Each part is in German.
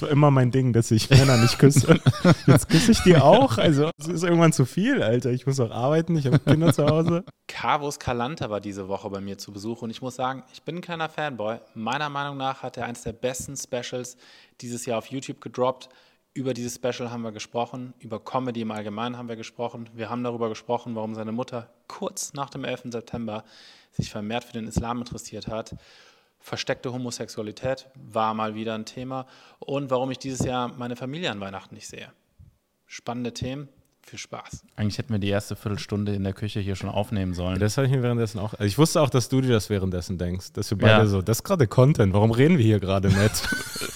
war immer mein Ding, dass ich Männer nicht küsse. Jetzt küsse ich die auch. Also es ist irgendwann zu viel, Alter. Ich muss auch arbeiten, ich habe Kinder zu Hause. Carvus Calanta war diese Woche bei mir zu Besuch und ich muss sagen, ich bin ein kleiner Fanboy. Meiner Meinung nach hat er eines der besten Specials dieses Jahr auf YouTube gedroppt. Über dieses Special haben wir gesprochen, über Comedy im Allgemeinen haben wir gesprochen. Wir haben darüber gesprochen, warum seine Mutter kurz nach dem 11. September sich vermehrt für den Islam interessiert hat. Versteckte Homosexualität war mal wieder ein Thema und warum ich dieses Jahr meine Familie an Weihnachten nicht sehe. Spannende Themen, viel Spaß. Eigentlich hätten wir die erste Viertelstunde in der Küche hier schon aufnehmen sollen. Das habe ich mir währenddessen auch. Also ich wusste auch, dass du dir das währenddessen denkst. Dass wir beide so, das ist gerade Content, warum reden wir hier gerade nicht?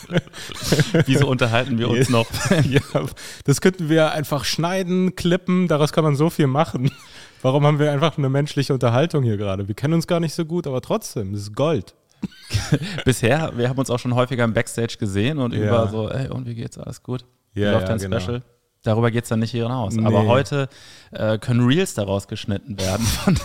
Wieso unterhalten wir uns noch? Ja, das könnten wir einfach schneiden, klippen, daraus kann man so viel machen. Warum haben wir einfach eine menschliche Unterhaltung hier gerade? Wir kennen uns gar nicht so gut, aber trotzdem, das ist Gold. Bisher, wir haben uns auch schon häufiger im Backstage gesehen und über so, ey, und wie geht's, alles gut? Wie läuft dein Special? Darüber geht es dann nicht hier hinaus. Nee. Aber heute können Reels daraus geschnitten werden.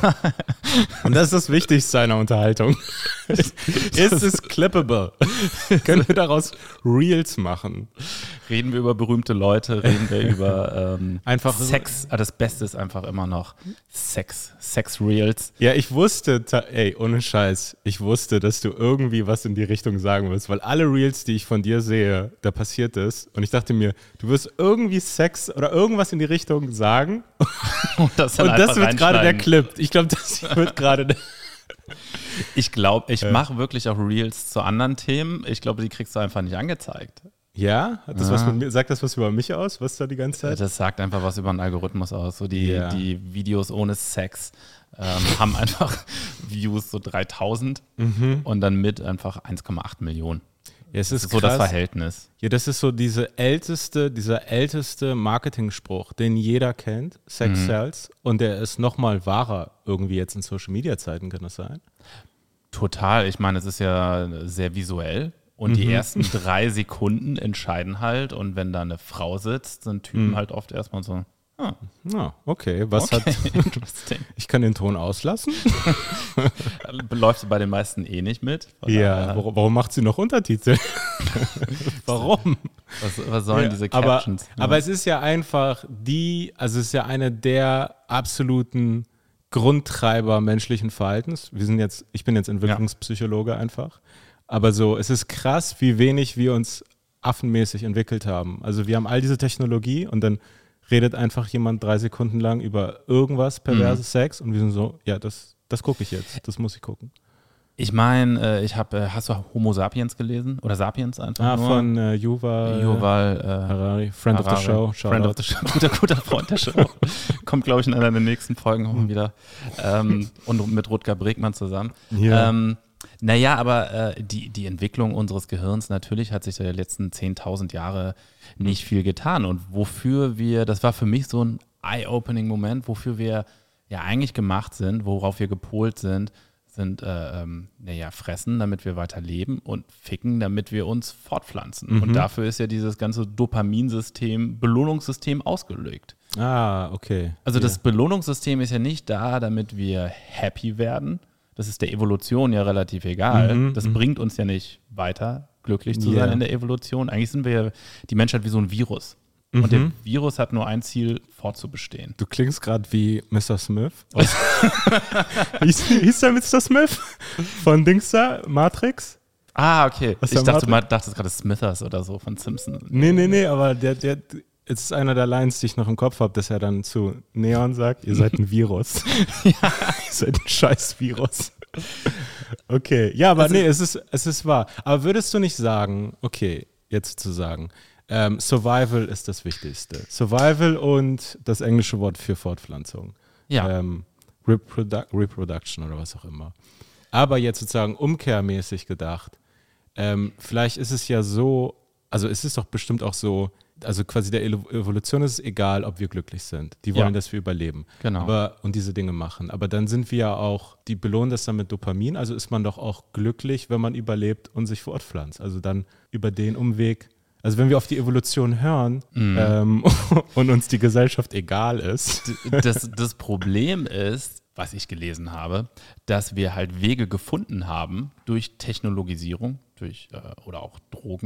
Und das ist das Wichtigste einer Unterhaltung. Ist es clippable? Können wir daraus Reels machen? Reden wir über berühmte Leute, reden wir über einfach Sex. Das Beste ist einfach immer noch Sex-Reels. Ja, ich wusste, ohne Scheiß, ich wusste, dass du irgendwie was in die Richtung sagen wirst, weil alle Reels, die ich von dir sehe, da passiert ist. Und ich dachte mir, du wirst irgendwie Sex oder irgendwas in die Richtung sagen. Und das wird gerade der Clip. Ich glaube, das wird gerade der. Ich glaube, ich mache wirklich auch Reels zu anderen Themen. Ich glaube, die kriegst du einfach nicht angezeigt. Ja? Hat das was mit mir, sagt das was über mich aus? Was da die ganze Zeit? Das sagt einfach was über einen Algorithmus aus. So die Videos ohne Sex haben einfach Views so 3000 und dann mit einfach 1,8 Millionen. Ja, es ist so das Verhältnis. Ja, das ist so dieser älteste Marketing-Spruch, den jeder kennt, Sex sells, und der ist nochmal wahrer irgendwie jetzt in Social-Media-Zeiten, kann das sein? Total, ich meine, es ist ja sehr visuell und die ersten 3 Sekunden entscheiden halt und wenn da eine Frau sitzt, sind Typen halt oft erstmal so, okay, ich kann den Ton auslassen. Läuft bei den meisten eh nicht mit. Ja, warum macht sie noch Untertitel? Warum? Was sollen diese Captions? Aber es ist ja einfach es ist ja eine der absoluten Grundtreiber menschlichen Verhaltens. Ich bin jetzt Entwicklungspsychologe einfach. Aber so, es ist krass, wie wenig wir uns affenmäßig entwickelt haben. Also wir haben all diese Technologie und dann redet einfach jemand 3 Sekunden lang über irgendwas, perverses Sex und wir sind so, ja, das gucke ich jetzt, das muss ich gucken. Ich meine, hast du Homo Sapiens gelesen? Oder Sapiens einfach nur? Von Yuval Harari, Friend of the Show. Friend of the Show, guter Freund der Show. Kommt, glaube ich, in einer der nächsten Folgen wieder. Und mit Rutger Bregmann zusammen. Ja. Aber die Entwicklung unseres Gehirns, natürlich hat sich in den letzten 10.000 Jahre nicht viel getan. Und das war für mich so ein Eye-Opening-Moment, wofür wir ja eigentlich gemacht sind, worauf wir gepolt sind fressen, damit wir weiter leben und ficken, damit wir uns fortpflanzen. Und dafür ist ja dieses ganze Dopaminsystem, Belohnungssystem ausgelegt. Okay. Also das Belohnungssystem ist ja nicht da, damit wir happy werden. Das ist der Evolution ja relativ egal. Das bringt uns ja nicht weiter, glücklich zu sein in der Evolution. Eigentlich sind wir ja die Menschheit wie so ein Virus. Und der Virus hat nur ein Ziel, fortzubestehen. Du klingst gerade wie Mr. Smith. Hieß der Mr. Smith? Von Dings da, Matrix? Okay. Ich dachte, du dachtest gerade Smithers oder so von Simpsons. Nee, aber der es ist einer der Lines, die ich noch im Kopf habe, dass er dann zu Neon sagt, ihr seid ein Virus. Ihr seid ein scheiß Virus. Okay, ja, aber es ist wahr. Aber würdest du nicht sagen, Survival ist das Wichtigste. Survival und das englische Wort für Fortpflanzung. Ja. Reproduction oder was auch immer. Aber jetzt sozusagen umkehrmäßig gedacht, vielleicht ist es ja so, also es ist doch bestimmt auch so, also quasi der Evolution ist es egal, ob wir glücklich sind. Die wollen, dass wir überleben. Genau. Und diese Dinge machen. Aber dann sind wir ja auch, die belohnen das dann mit Dopamin, also ist man doch auch glücklich, wenn man überlebt und sich fortpflanzt. Also dann über den Umweg. Also wenn wir auf die Evolution hören und uns die Gesellschaft egal ist. Das Problem ist, was ich gelesen habe, dass wir halt Wege gefunden haben durch Technologisierung, oder auch Drogen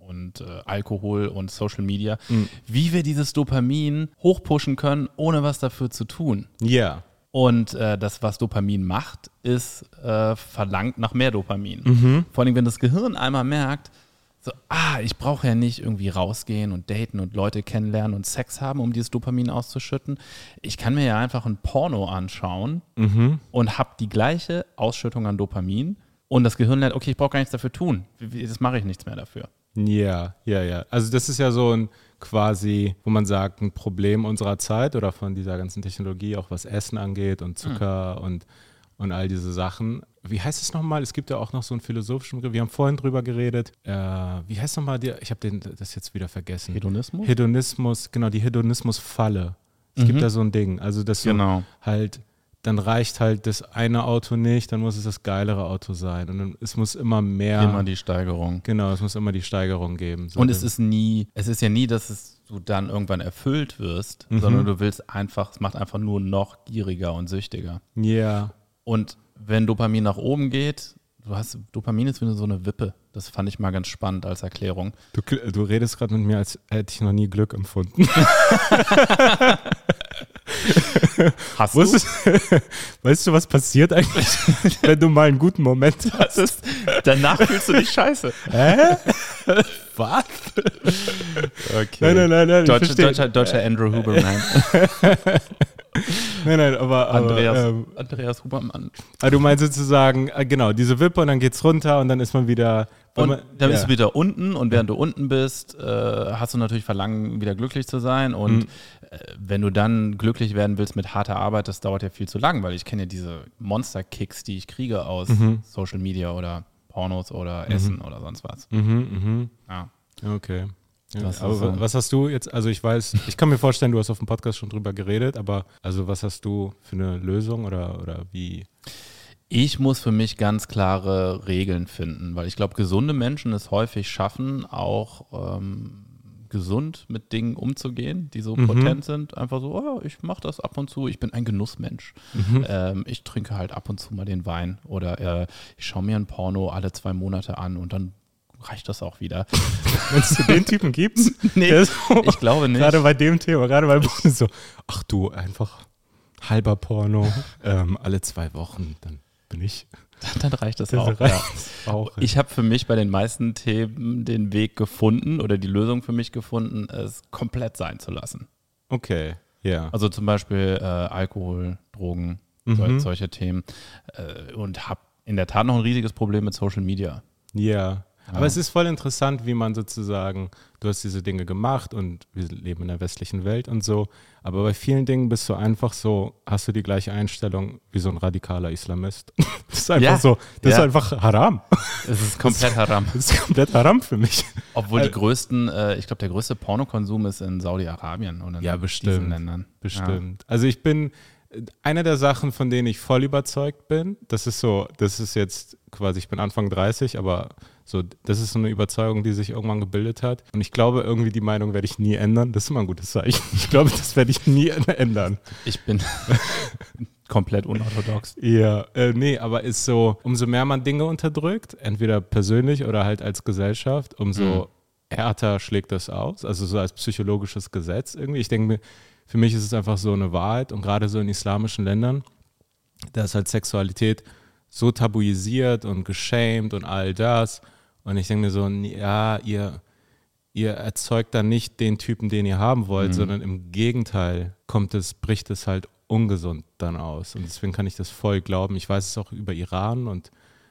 und Alkohol und Social Media, wie wir dieses Dopamin hochpushen können, ohne was dafür zu tun. Ja. Und das, was Dopamin macht, ist verlangt nach mehr Dopamin. Vor allem, wenn das Gehirn einmal merkt, so, ich brauche ja nicht irgendwie rausgehen und daten und Leute kennenlernen und Sex haben, um dieses Dopamin auszuschütten. Ich kann mir ja einfach ein Porno anschauen und habe die gleiche Ausschüttung an Dopamin. Und das Gehirn lernt, okay, ich brauche gar nichts dafür tun. Das mache ich nichts mehr dafür. Ja. Also das ist ja so ein quasi, wo man sagt, ein Problem unserer Zeit oder von dieser ganzen Technologie, auch was Essen angeht und Zucker und all diese Sachen. Wie heißt es nochmal? Es gibt ja auch noch so einen philosophischen Begriff. Wir haben vorhin drüber geredet. Wie heißt nochmal? Ich habe das jetzt wieder vergessen. Hedonismus? Hedonismus, genau, die Hedonismusfalle. Es gibt da so ein Ding. Also dass du halt, dann reicht halt das eine Auto nicht, dann muss es das geilere Auto sein. Und dann, es muss immer mehr. Immer die Steigerung. Genau, es muss immer die Steigerung geben. So und es ist ja nie, dass du dann irgendwann erfüllt wirst, sondern du willst einfach, es macht einfach nur noch gieriger und süchtiger. Ja. Und wenn Dopamin nach oben geht, Dopamin ist wie so eine Wippe. Das fand ich mal ganz spannend als Erklärung. Du redest gerade mit mir, als hätte ich noch nie Glück empfunden. Hast du? Weißt du, was passiert eigentlich, wenn du mal einen guten Moment hast? Danach fühlst du dich scheiße. Hä? Was? Okay. Nein. Deutscher Andrew Huberman. Nein, aber Andreas Hubermann. Aber du meinst sozusagen, genau, diese Wippe und dann geht's runter und dann ist man wieder. Und dann bist du wieder unten und während du unten bist, hast du natürlich Verlangen, wieder glücklich zu sein. Und wenn du dann glücklich werden willst mit harter Arbeit, das dauert ja viel zu lang, weil ich kenne ja diese Monster-Kicks, die ich kriege aus Social Media oder Pornos oder Essen oder sonst was. Ja. Okay. Ja, Das aber ist so. was hast du jetzt, also ich kann mir vorstellen, du hast auf dem Podcast schon drüber geredet, aber also was hast du für eine Lösung oder wie? Ich muss für mich ganz klare Regeln finden, weil ich glaube, gesunde Menschen es häufig schaffen, auch gesund mit Dingen umzugehen, die so potent sind. Einfach so, ich mache das ab und zu, ich bin ein Genussmensch. Ich trinke halt ab und zu mal den Wein oder ich schaue mir ein Porno alle 2 Monate an und dann reicht das auch wieder. Wenn es den Typen gibt? Nee, so, ich glaube nicht. Gerade bei dem Thema, gerade bei so, ach du, einfach halber Porno, alle 2 Wochen, dann bin ich. Dann reicht das auch. Auch. Ich habe für mich bei den meisten Themen den Weg gefunden oder die Lösung für mich gefunden, es komplett sein zu lassen. Okay, ja. Also zum Beispiel Alkohol, Drogen, solche Themen. Und habe in der Tat noch ein riesiges Problem mit Social Media. Ja. Aber es ist voll interessant, wie man sozusagen, du hast diese Dinge gemacht und wir leben in der westlichen Welt und so, aber bei vielen Dingen bist du einfach so, hast du die gleiche Einstellung wie so ein radikaler Islamist. Das ist einfach so, das ist einfach Haram. Es ist komplett Haram. Das ist komplett Haram für mich. Obwohl ich glaube, der größte Pornokonsum ist in Saudi-Arabien und in diesen Ländern. Bestimmt. Ja. Also ich bin, eine der Sachen, von denen ich voll überzeugt bin, das ist jetzt quasi, ich bin Anfang 30, aber so, das ist so eine Überzeugung, die sich irgendwann gebildet hat. Und ich glaube, irgendwie die Meinung werde ich nie ändern. Das ist immer ein gutes Zeichen. Ich glaube, das werde ich nie ändern. Ich bin komplett unorthodox. Ja, nee, aber ist so, umso mehr man Dinge unterdrückt, entweder persönlich oder halt als Gesellschaft, umso härter schlägt das aus. Also so als psychologisches Gesetz irgendwie. Ich denke mir, für mich ist es einfach so eine Wahrheit und gerade so in islamischen Ländern, da ist halt Sexualität so tabuisiert und geschämt und all das. Und ich denke mir so, ja, ihr erzeugt dann nicht den Typen, den ihr haben wollt, sondern im Gegenteil bricht es halt ungesund dann aus. Und deswegen kann ich das voll glauben. Ich weiß es auch über Iran und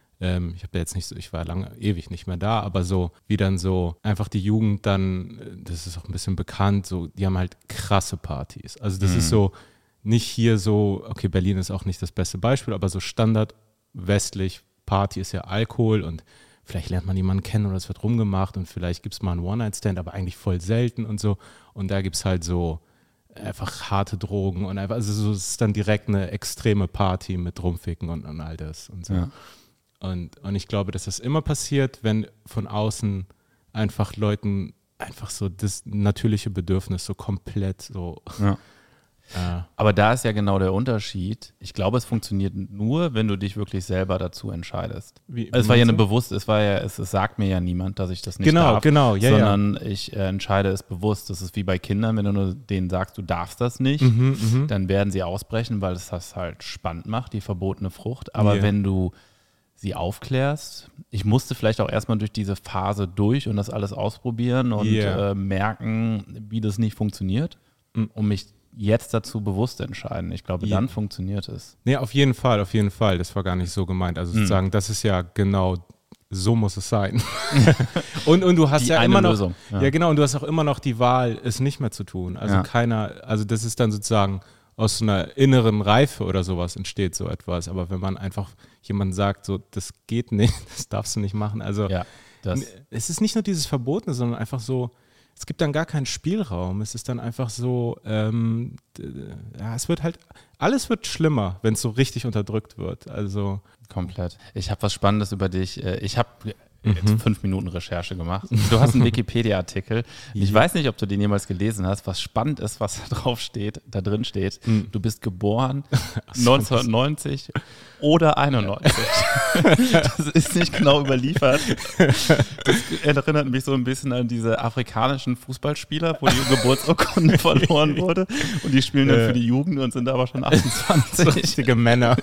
ich war ewig nicht mehr da, aber so, wie dann so einfach die Jugend dann, das ist auch ein bisschen bekannt, so, die haben halt krasse Partys. Also das ist so, nicht hier so, okay, Berlin ist auch nicht das beste Beispiel, aber so Standard westlich, Party ist ja Alkohol und vielleicht lernt man jemanden kennen oder es wird rumgemacht und vielleicht gibt es mal einen One-Night-Stand, aber eigentlich voll selten und so. Und da gibt es halt so einfach harte Drogen und einfach, also so, es ist dann direkt eine extreme Party mit Rumficken und all das und so. Ja. Und ich glaube, dass das immer passiert, wenn von außen einfach Leuten einfach so das natürliche Bedürfnis so komplett so Aber da ist ja genau der Unterschied. Ich glaube, es funktioniert nur, wenn du dich wirklich selber dazu entscheidest. Es war ja es sagt mir ja niemand, dass ich das nicht darf. Genau, sondern ich entscheide es bewusst. Das ist wie bei Kindern, wenn du nur denen sagst, du darfst das nicht, dann werden sie ausbrechen, weil es das halt spannend macht, die verbotene Frucht. Aber wenn du sie aufklärst, ich musste vielleicht auch erstmal durch diese Phase durch und das alles ausprobieren und merken, wie das nicht funktioniert, um mich jetzt dazu bewusst entscheiden. Ich glaube, dann funktioniert es. Nee, auf jeden Fall. Das war gar nicht so gemeint. Also sozusagen, das ist ja genau, so muss es sein. und du hast ja immer noch Lösung. Ja, genau, und du hast auch immer noch die Wahl, es nicht mehr zu tun. Also also das ist dann sozusagen aus so einer inneren Reife oder sowas entsteht so etwas. Aber wenn man einfach jemandem sagt, so, das geht nicht, das darfst du nicht machen. Also es ist nicht nur dieses Verbotene, sondern einfach so, es gibt dann gar keinen Spielraum. Es ist dann einfach so, es wird halt, alles wird schlimmer, wenn es so richtig unterdrückt wird. Also komplett. Ich habe was Spannendes über dich. Ich habe jetzt 5 Minuten Recherche gemacht. Du hast einen Wikipedia-Artikel. Ich weiß nicht, ob du den jemals gelesen hast. Was spannend ist, was da drin steht. Du bist geboren 1990 oder 91. Das ist nicht genau überliefert. Das erinnert mich so ein bisschen an diese afrikanischen Fußballspieler, wo die Geburtsurkunde verloren wurde. Und die spielen dann für die Jugend und sind aber schon 28. Richtige Männer.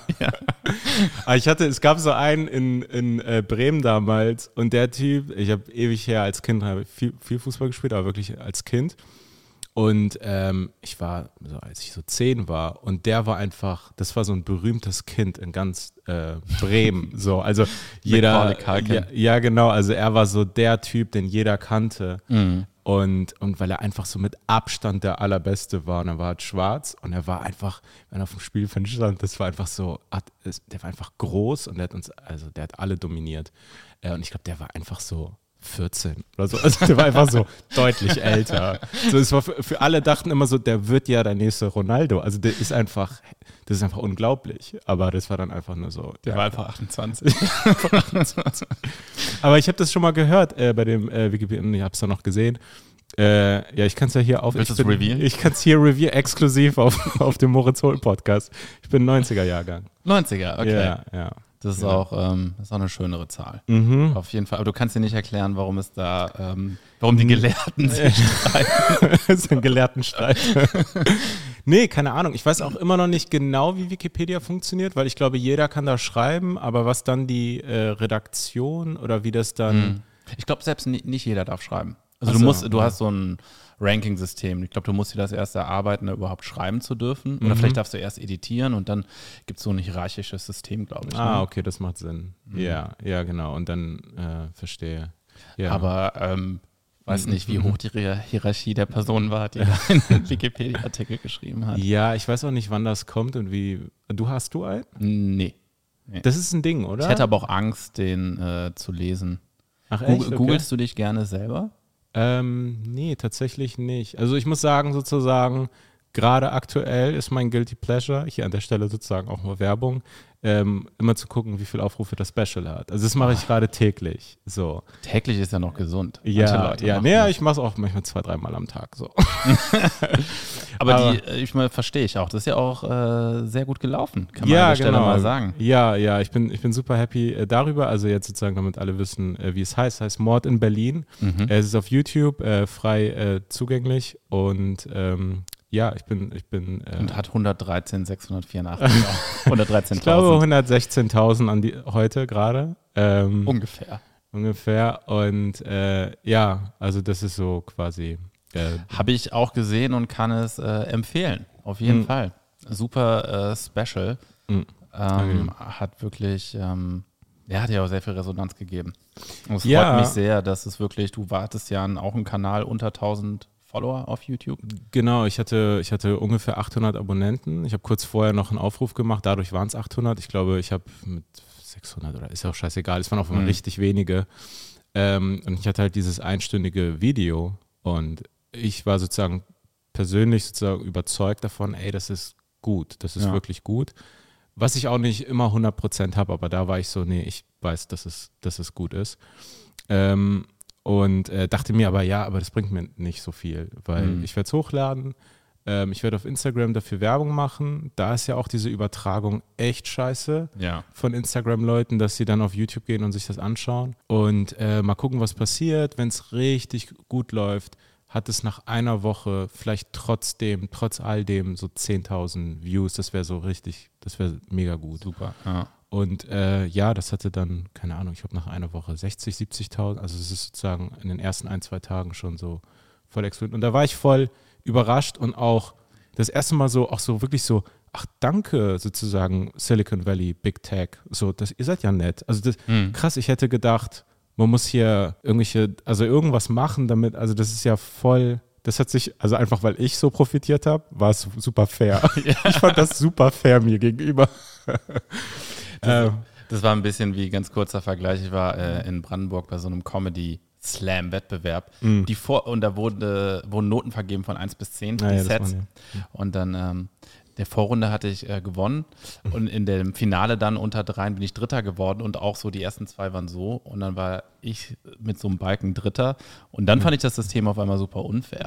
Es gab so einen in Bremen damals. Und der Typ, ich habe ewig her als Kind viel Fußball gespielt, aber wirklich als Kind. Und ich war, so, als ich so 10 war, und der war einfach, das war so ein berühmtes Kind in ganz Bremen. So, also jeder, ja genau, also er war so der Typ, den jeder kannte. Und weil er einfach so mit Abstand der Allerbeste war. Und er war halt schwarz und er war einfach, wenn er auf dem Spielfeld stand, das war einfach so, der war einfach groß und der hat alle dominiert. Und ich glaube, der war einfach so 14 oder so. Also der war einfach so deutlich älter. So, es war für alle dachten immer so, der wird ja der nächste Ronaldo. Also das ist einfach unglaublich. Aber das war dann einfach nur so. Der war einfach 28. Aber ich habe das schon mal gehört bei dem Wikipedia, ich habe es dann noch gesehen. Ich kann es ja hier ich kann es hier exklusiv auf dem Moritz Hohl Podcast. Ich bin 90er-Jahrgang. 90er, okay. Ja. Das ist auch eine schönere Zahl. Auf jeden Fall. Aber du kannst dir nicht erklären, warum die Gelehrten sich streiten. Es ist ein Gelehrtenstreit. Nee, keine Ahnung. Ich weiß auch immer noch nicht genau, wie Wikipedia funktioniert, weil ich glaube, jeder kann da schreiben, aber was dann die Redaktion oder wie das dann... Ich glaube, selbst nicht jeder darf schreiben. Also du hast so ein Ranking-System. Ich glaube, du musst dir das erst erarbeiten, überhaupt schreiben zu dürfen. Oder vielleicht darfst du erst editieren und dann gibt es so ein hierarchisches System, glaube ich. Okay, das macht Sinn. Ja, genau. Und dann verstehe. Ja. Aber weiß nicht, wie hoch die Hierarchie der Person war, die da einen Wikipedia-Artikel geschrieben hat. Ja, ich weiß auch nicht, wann das kommt und wie. Hast du einen? Nee. Das ist ein Ding, oder? Ich hätte aber auch Angst, den zu lesen. Ach echt? Okay. Googlest du dich gerne selber? Nee, tatsächlich nicht. Also ich muss sagen, sozusagen, gerade aktuell ist mein Guilty Pleasure, hier an der Stelle sozusagen auch mal Werbung, immer zu gucken, wie viele Aufrufe das Special hat. Also das mache ich gerade täglich. So. Täglich ist ja noch gesund. Ich mache es auch manchmal 2-3 Mal am Tag. So. Aber verstehe ich auch. Das ist ja auch sehr gut gelaufen, kann man an der Stelle mal sagen. Ja, ich bin super happy darüber. Also jetzt sozusagen, damit alle wissen, wie es heißt. Es heißt Mord in Berlin. Es ist auf YouTube frei zugänglich und ich bin und hat 113.684. 113.000. Ich glaube 116.000 heute gerade. Ungefähr. Und also das ist so quasi. Habe ich auch gesehen und kann es empfehlen. Auf jeden Fall. Super Special. Hat wirklich, hat ja auch sehr viel Resonanz gegeben. Und es freut mich sehr, dass es wirklich, du wartest ja auch einen Kanal unter 1000 Follower auf YouTube? Genau, ich hatte ungefähr 800 Abonnenten. Ich habe kurz vorher noch einen Aufruf gemacht, dadurch waren es 800. Ich glaube, ich habe mit 600 oder ist ja auch scheißegal, es waren auf einmal richtig wenige. Und ich hatte halt dieses einstündige Video und ich war sozusagen persönlich überzeugt davon, das ist gut, das ist wirklich gut. Was ich auch nicht immer 100% habe, aber da war ich so, ich weiß, dass es gut ist. Und dachte mir aber das bringt mir nicht so viel, weil ich werde es hochladen, Ich werde auf Instagram dafür Werbung machen. Da ist ja auch diese Übertragung echt scheiße von Instagram-Leuten, dass sie dann auf YouTube gehen und sich das anschauen. Und mal gucken, was passiert. Wenn es richtig gut läuft, hat es nach einer Woche vielleicht trotz all dem so 10.000 Views. Das wäre mega gut. Super, ja. Und das hatte dann, keine Ahnung, ich glaube nach einer Woche 60, 70.000. Also es ist sozusagen in den ersten 1-2 Tagen schon so voll explodiert. Und da war ich voll überrascht und auch das erste Mal so wirklich so, ach danke sozusagen Silicon Valley, Big Tech, so, ihr seid ja nett. Also das, krass, ich hätte gedacht, man muss hier irgendwas machen damit, also das ist ja voll, das hat sich, also einfach weil ich so profitiert habe, war es super fair. Ich fand das super fair mir gegenüber. Das war ein bisschen wie, ganz kurzer Vergleich, ich war in Brandenburg bei so einem Comedy-Slam-Wettbewerb, und da wurden Noten vergeben von 1 bis 10, die Sets. Und dann der Vorrunde hatte ich gewonnen und in dem Finale dann unter 3 bin ich Dritter geworden und auch so die ersten 2 waren so und dann war ich mit so einem Balken Dritter und dann fand ich das System auf einmal super unfair.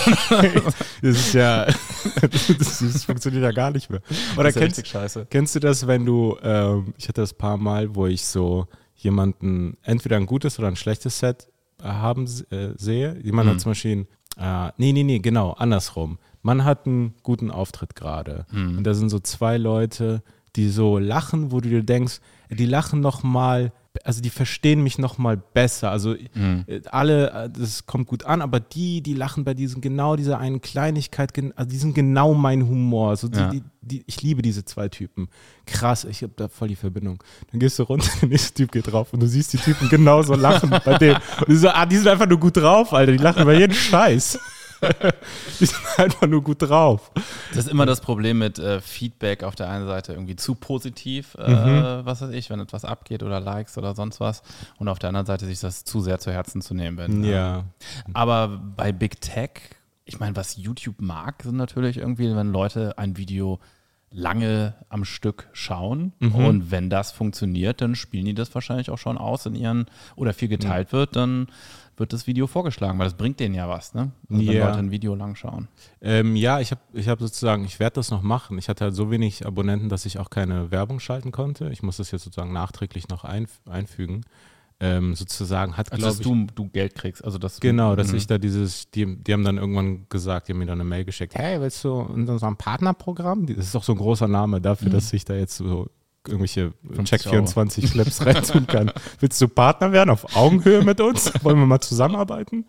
Das funktioniert ja gar nicht mehr. Oder kennst du das, wenn du, ich hatte das ein paar Mal, wo ich so jemanden entweder ein gutes oder ein schlechtes Set sehe. Jemand hat zum Beispiel genau, andersrum. Man hat einen guten Auftritt gerade und da sind so 2 Leute, die so lachen, wo du dir denkst, die lachen nochmal, also die verstehen mich nochmal besser, also alle, das kommt gut an, aber die lachen bei dieser einen Kleinigkeit, also die sind genau mein Humor, also ich liebe diese 2 Typen, krass, ich habe da voll die Verbindung. Dann gehst du runter, der nächste Typ geht drauf und du siehst die Typen genauso lachen bei dem und du so, die sind einfach nur gut drauf, Alter, die lachen über jeden Scheiß. Die sind einfach nur gut drauf. Das ist immer das Problem mit Feedback auf der einen Seite irgendwie zu positiv, was weiß ich, wenn etwas abgeht oder Likes oder sonst was und auf der anderen Seite sich das zu sehr zu Herzen zu nehmen. Aber bei Big Tech, ich meine, was YouTube mag, sind natürlich irgendwie, wenn Leute ein Video lange am Stück schauen und wenn das funktioniert, dann spielen die das wahrscheinlich auch schon aus oder viel geteilt wird, dann wird das Video vorgeschlagen, weil das bringt denen ja was, ne? Also wenn Leute ein Video lang schauen. Ich hab sozusagen, ich werde das noch machen. Ich hatte halt so wenig Abonnenten, dass ich auch keine Werbung schalten konnte. Ich muss das jetzt sozusagen nachträglich noch einfügen. Sozusagen hat, glaube ich... Dass du Geld kriegst. Also dass dass ich da die haben dann irgendwann gesagt, die haben mir dann eine Mail geschickt, hey, willst du in unserem Partnerprogramm? Das ist doch so ein großer Name dafür, dass ich da jetzt so irgendwelche Check24 Clips reintun kann. Willst du Partner werden auf Augenhöhe mit uns? Wollen wir mal zusammenarbeiten?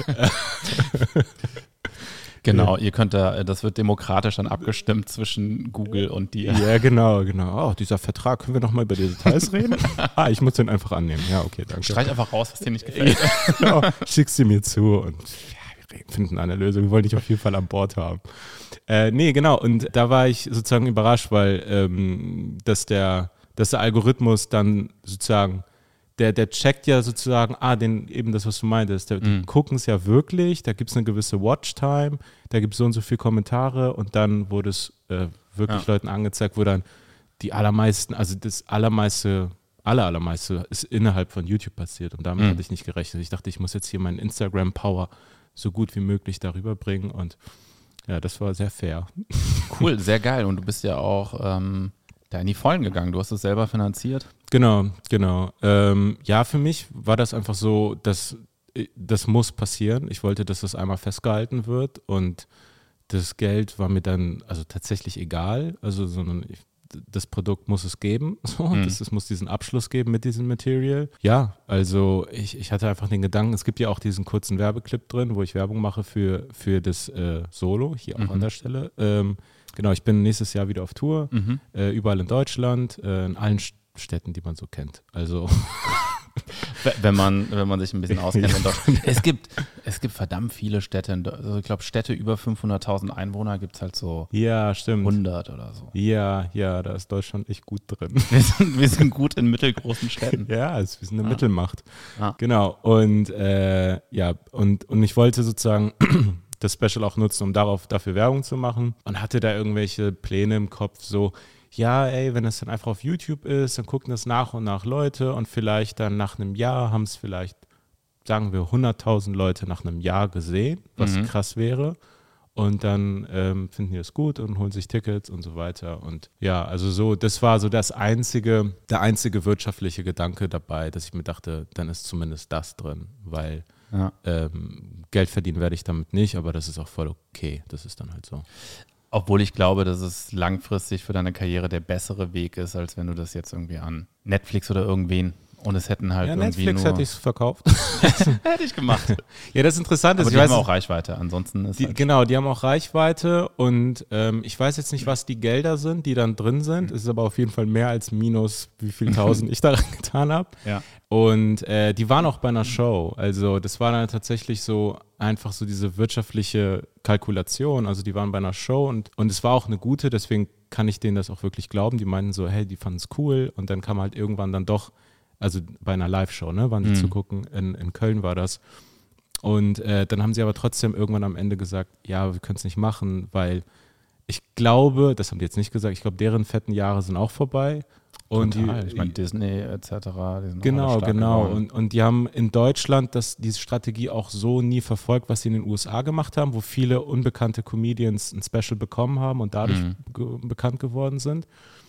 Genau, ihr könnt das wird demokratisch dann abgestimmt zwischen Google und dir. Ja, genau. Oh, dieser Vertrag, können wir noch mal über die Details reden? Ich muss den einfach annehmen. Ja, okay, danke. Streich einfach raus, was dir nicht gefällt. Genau, schick sie mir zu und wir finden eine Lösung. Wir wollen dich auf jeden Fall an Bord haben. Genau. Und da war ich sozusagen überrascht, weil dass der Algorithmus dann sozusagen, der checkt ja sozusagen, eben das, was du meintest, die gucken es ja wirklich, da gibt es eine gewisse Watchtime, da gibt es so und so viele Kommentare und dann wurde es wirklich Leuten angezeigt, wo dann die allermeisten, also das allermeiste ist innerhalb von YouTube passiert und damit hatte ich nicht gerechnet. Ich dachte, ich muss jetzt hier meinen Instagram-Power so gut wie möglich darüber bringen und ja, das war sehr fair. Cool, sehr geil. Und du bist ja auch da in die Vollen gegangen. Du hast es selber finanziert. Genau. Ja, für mich war das einfach so, dass das muss passieren. Ich wollte, dass das einmal festgehalten wird und das Geld war mir dann also tatsächlich egal. Also sondern das Produkt muss es geben. So, es muss diesen Abschluss geben mit diesem Material. Ja, also ich hatte einfach den Gedanken, es gibt ja auch diesen kurzen Werbeclip drin, wo ich Werbung mache für das Solo, hier auch an der Stelle. Genau, ich bin nächstes Jahr wieder auf Tour, überall in Deutschland, in allen Städten, die man so kennt. Also wenn man sich ein bisschen auskennt in Deutschland. Es gibt verdammt viele Städte. Also ich glaube, Städte über 500.000 Einwohner gibt es halt so 100 oder so. Ja, da ist Deutschland echt gut drin. Wir sind gut in mittelgroßen Städten. Ja, wir sind eine Mittelmacht. Genau. Und und ich wollte sozusagen das Special auch nutzen, um dafür Werbung zu machen und hatte da irgendwelche Pläne im Kopf, so wenn es dann einfach auf YouTube ist, dann gucken das nach und nach Leute und vielleicht dann nach einem Jahr haben es vielleicht, sagen wir, 100.000 Leute nach einem Jahr gesehen, was krass wäre. und dann finden die das gut und holen sich Tickets und so weiter. Und ja, also so, das war so der einzige wirtschaftliche Gedanke dabei, dass ich mir dachte, dann ist zumindest das drin, weil Geld verdienen werde ich damit nicht, aber das ist auch voll okay. Das ist dann halt so. Obwohl ich glaube, dass es langfristig für deine Karriere der bessere Weg ist, als wenn du das jetzt irgendwie an Netflix oder irgendwen und es hätten halt irgendwie Netflix nur... hätte ich es verkauft. Hätte ich gemacht. Ja, das Interessante ist, aber die haben auch Reichweite, ansonsten ist Genau, die haben auch Reichweite und ich weiß jetzt nicht, was die Gelder sind, die dann drin sind. Es ist aber auf jeden Fall mehr als minus, wie viel tausend ich daran getan habe. Ja. Und die waren auch bei einer Show. Also das war dann tatsächlich so einfach so diese wirtschaftliche Kalkulation. Also die waren bei einer Show und es war auch eine gute, deswegen kann ich denen das auch wirklich glauben. Die meinten so, hey, die fanden es cool und dann kam halt irgendwann dann doch, also bei einer Live-Show, ne, waren die zu gucken, in Köln war das. Und dann haben sie aber trotzdem irgendwann am Ende gesagt, ja, wir können es nicht machen, weil ich glaube, das haben die jetzt nicht gesagt, ich glaube, deren fetten Jahre sind auch vorbei. Und ich meine, Disney etc. Genau. Und die haben in Deutschland diese Strategie auch so nie verfolgt, was sie in den USA gemacht haben, wo viele unbekannte Comedians ein Special bekommen haben und dadurch bekannt geworden sind.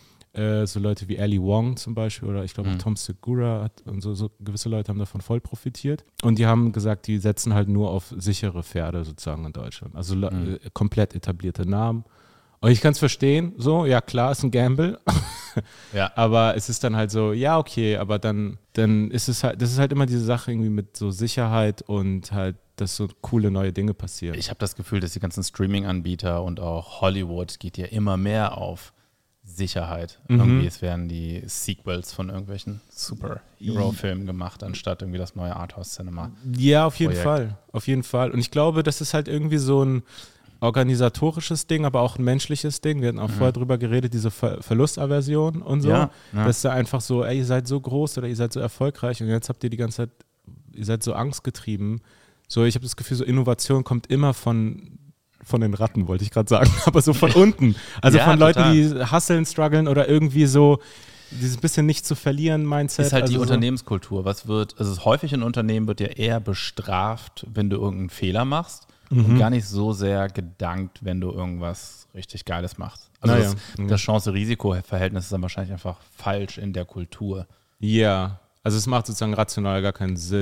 So Leute wie Ali Wong zum Beispiel oder ich glaube auch Tom Segura und so gewisse Leute haben davon voll profitiert. Und die haben gesagt, die setzen halt nur auf sichere Pferde sozusagen in Deutschland. Also komplett etablierte Namen. Und ich kann es verstehen, so, ja klar, ist ein Gamble. Ja. Aber es ist dann halt so, ja okay, aber dann ist es halt, das ist halt immer diese Sache irgendwie mit so Sicherheit und halt, dass so coole neue Dinge passieren. Ich habe das Gefühl, dass die ganzen Streaming-Anbieter und auch Hollywood geht ja immer mehr auf Sicherheit. Irgendwie, es werden die Sequels von irgendwelchen Superhero-Filmen gemacht, anstatt irgendwie das neue Arthouse-Cinema. Ja, auf jeden Fall. Auf jeden Fall. Und ich glaube, das ist halt irgendwie so ein organisatorisches Ding, aber auch ein menschliches Ding. Wir hatten auch vorher drüber geredet, diese Verlustaversion und so. Ja. Das ist ja einfach so, ey, ihr seid so groß oder ihr seid so erfolgreich und jetzt habt ihr die ganze Zeit, ihr seid so angstgetrieben. So, ich habe das Gefühl, so Innovation kommt immer von den Ratten, wollte ich gerade sagen, aber so von unten. Also ja, von Leuten, total. die hustlen, strugglen oder irgendwie so dieses bisschen nicht zu verlieren Mindset. Ist halt also die so. Unternehmenskultur. Häufig in Unternehmen wird ja eher bestraft, wenn du irgendeinen Fehler machst und gar nicht so sehr gedankt, wenn du irgendwas richtig Geiles machst. Also das Chance-Risiko-Verhältnis ist dann wahrscheinlich einfach falsch in der Kultur. Ja, also es macht sozusagen rational gar keinen Sinn,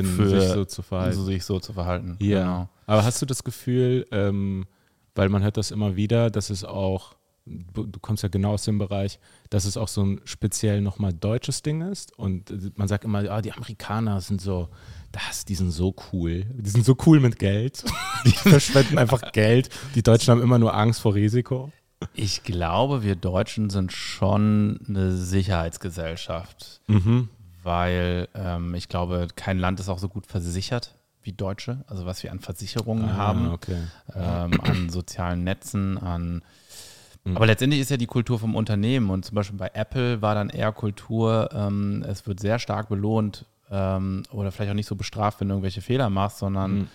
sich so zu verhalten. Ja, Genau. Aber hast du das Gefühl, weil man hört das immer wieder, dass es auch, du kommst ja genau aus dem Bereich, dass es auch so ein speziell nochmal deutsches Ding ist und man sagt immer, die Amerikaner sind so, die sind so cool. Die sind so cool mit Geld. Die verschwenden einfach Geld. Die Deutschen haben immer nur Angst vor Risiko. Ich glaube, wir Deutschen sind schon eine Sicherheitsgesellschaft, weil ich glaube, kein Land ist auch so gut versichert wie Deutsche. Also was wir an Versicherungen haben, okay. an sozialen Netzen, aber letztendlich ist ja die Kultur vom Unternehmen und zum Beispiel bei Apple war dann eher Kultur, es wird sehr stark belohnt, oder vielleicht auch nicht so bestraft, wenn du irgendwelche Fehler machst, sondern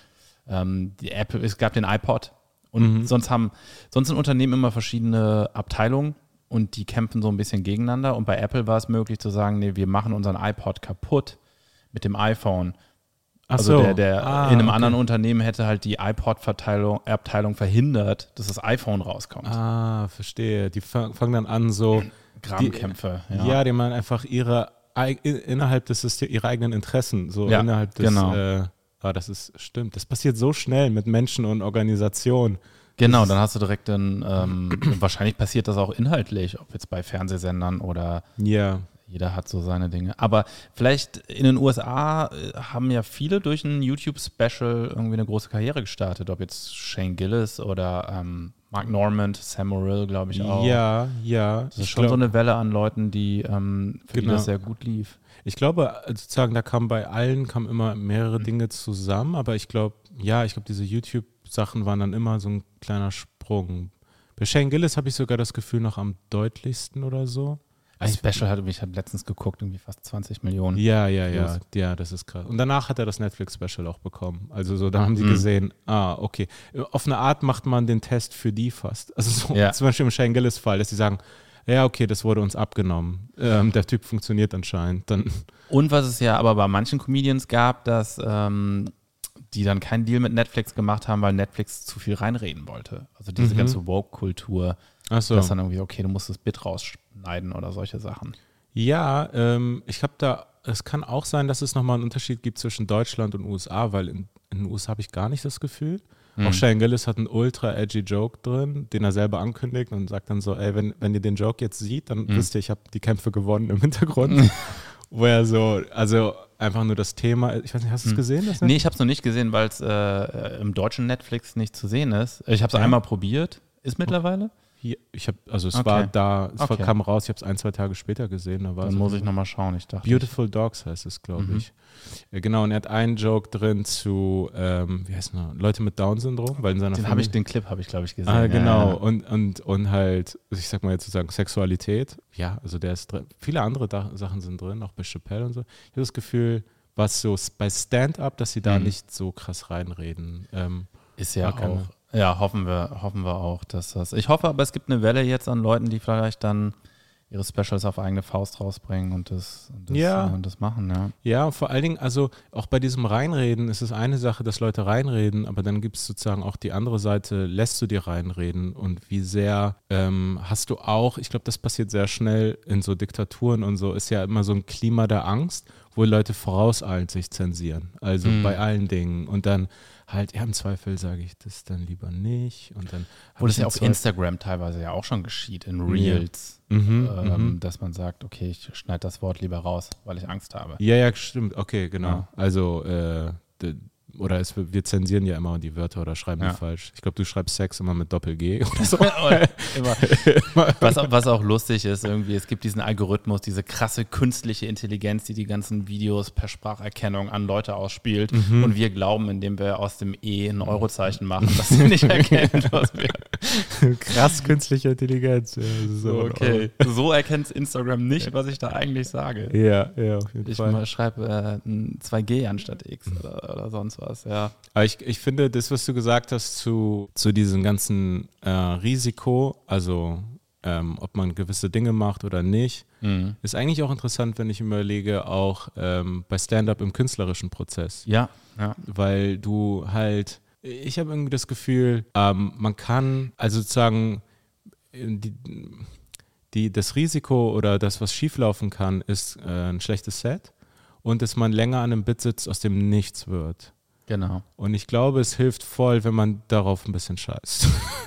es gab den iPod und sonst sind Unternehmen immer verschiedene Abteilungen und die kämpfen so ein bisschen gegeneinander und bei Apple war es möglich zu sagen, nee, wir machen unseren iPod kaputt mit dem iPhone. Also in einem anderen Unternehmen hätte halt die iPod-Abteilung verhindert, dass das iPhone rauskommt. Ah, verstehe. Die fangen dann an so Grabenkämpfe. Ja, die machen einfach innerhalb des Systems ihre eigenen Interessen. So Ja, innerhalb des, genau. Stimmt. Das passiert so schnell mit Menschen und Organisationen. Genau, dann hast du direkt wahrscheinlich passiert das auch inhaltlich, ob jetzt bei Fernsehsendern oder jeder hat so seine Dinge. Aber vielleicht in den USA haben ja viele durch ein YouTube-Special irgendwie eine große Karriere gestartet, ob jetzt Shane Gillis oder Mark Normand, Sam Morrill, glaube ich auch. Ja. Das ist schon so eine Welle an Leuten, die für die das sehr gut lief. Ich glaube, sozusagen, da kamen bei allen immer mehrere Dinge zusammen, aber ich glaube, diese YouTube-Sachen waren dann immer so ein kleiner Sprung. Bei Shane Gillis habe ich sogar das Gefühl noch am deutlichsten oder so. Das Special ich habe letztens geguckt, irgendwie fast 20 Millionen. Ja, das ist krass. Und danach hat er das Netflix-Special auch bekommen. Also so, da haben sie gesehen, okay. Auf eine Art macht man den Test für die fast. Also so, zum Beispiel im Shane Gillis-Fall, dass sie sagen, ja, okay, das wurde uns abgenommen. Der Typ funktioniert anscheinend. Dann. Und was es ja aber bei manchen Comedians gab, dass die dann keinen Deal mit Netflix gemacht haben, weil Netflix zu viel reinreden wollte. Also diese ganze Woke-Kultur, Ach so. dass dann irgendwie, okay, du musst das Bit rausschneiden oder solche Sachen. Ja, ich habe es kann auch sein, dass es nochmal einen Unterschied gibt zwischen Deutschland und USA, weil in den USA habe ich gar nicht das Gefühl. Auch Shane Gillis hat einen ultra edgy Joke drin, den er selber ankündigt und sagt dann so, ey, wenn ihr den Joke jetzt seht, dann wisst ihr, ich habe die Kämpfe gewonnen im Hintergrund. Wo er so, also einfach nur das Thema, ich weiß nicht, hast du es gesehen? Nee, ich habe es noch nicht gesehen, weil es im deutschen Netflix nicht zu sehen ist. Ich habe es einmal probiert. Ist mittlerweile? Hier, war da, kam raus, ich habe es 1-2 Tage später gesehen. Dann muss ich nochmal schauen, ich dachte. Beautiful Dogs heißt es, glaube ich. Genau, und er hat einen Joke drin zu, wie heißt er, Leute mit Down-Syndrom, weil in seiner Den Clip habe ich, glaube ich, gesehen. Ah, genau, ja. Und halt, ich sag mal jetzt sozusagen Sexualität, ja, also der ist drin, viele andere Sachen sind drin, auch bei Chappelle und so. Ich habe das Gefühl, was so bei Stand-Up, dass sie da nicht so krass reinreden. Ist ja auch. Ja, hoffen wir auch, dass das. Ich hoffe aber, es gibt eine Welle jetzt an Leuten, die vielleicht dann ihre Specials auf eigene Faust rausbringen und das machen, ja. Ja, vor allen Dingen, also auch bei diesem Reinreden ist es eine Sache, dass Leute reinreden, aber dann gibt es sozusagen auch die andere Seite, lässt du dir reinreden und wie sehr hast du auch, ich glaube, das passiert sehr schnell in so Diktaturen und so, ist ja immer so ein Klima der Angst, wo Leute vorauseilend sich zensieren, also bei allen Dingen und dann halt, ja, im Zweifel sage ich das dann lieber nicht. Und dann wo das ja auf Instagram teilweise ja auch schon geschieht, in Reels, dass man sagt, okay, ich schneide das Wort lieber raus, weil ich Angst habe. Ja, stimmt, okay, genau. Ja. Also, wir zensieren ja immer die Wörter oder schreiben die falsch. Ich glaube, du schreibst Sex immer mit Doppel-G oder so. Was auch lustig ist, irgendwie, es gibt diesen Algorithmus, diese krasse künstliche Intelligenz, die ganzen Videos per Spracherkennung an Leute ausspielt. Und wir glauben, indem wir aus dem E ein Eurozeichen machen, dass sie nicht erkennt, was wir. Krass künstliche Intelligenz. Ja, so, okay. So erkennt Instagram nicht, was ich da eigentlich sage. Ja, auf jeden Fall. Ich schreibe 2G anstatt X oder sonst was, ja. Aber ich finde, das, was du gesagt hast zu diesem ganzen Risiko, also ob man gewisse Dinge macht oder nicht, ist eigentlich auch interessant, wenn ich überlege, auch bei Stand-up im künstlerischen Prozess. Ja. Weil du halt, ich habe irgendwie das Gefühl, man kann, also sozusagen das Risiko oder das, was schieflaufen kann, ist ein schlechtes Set und dass man länger an einem Bit sitzt, aus dem nichts wird. Genau. Und ich glaube, es hilft voll, wenn man darauf ein bisschen scheißt.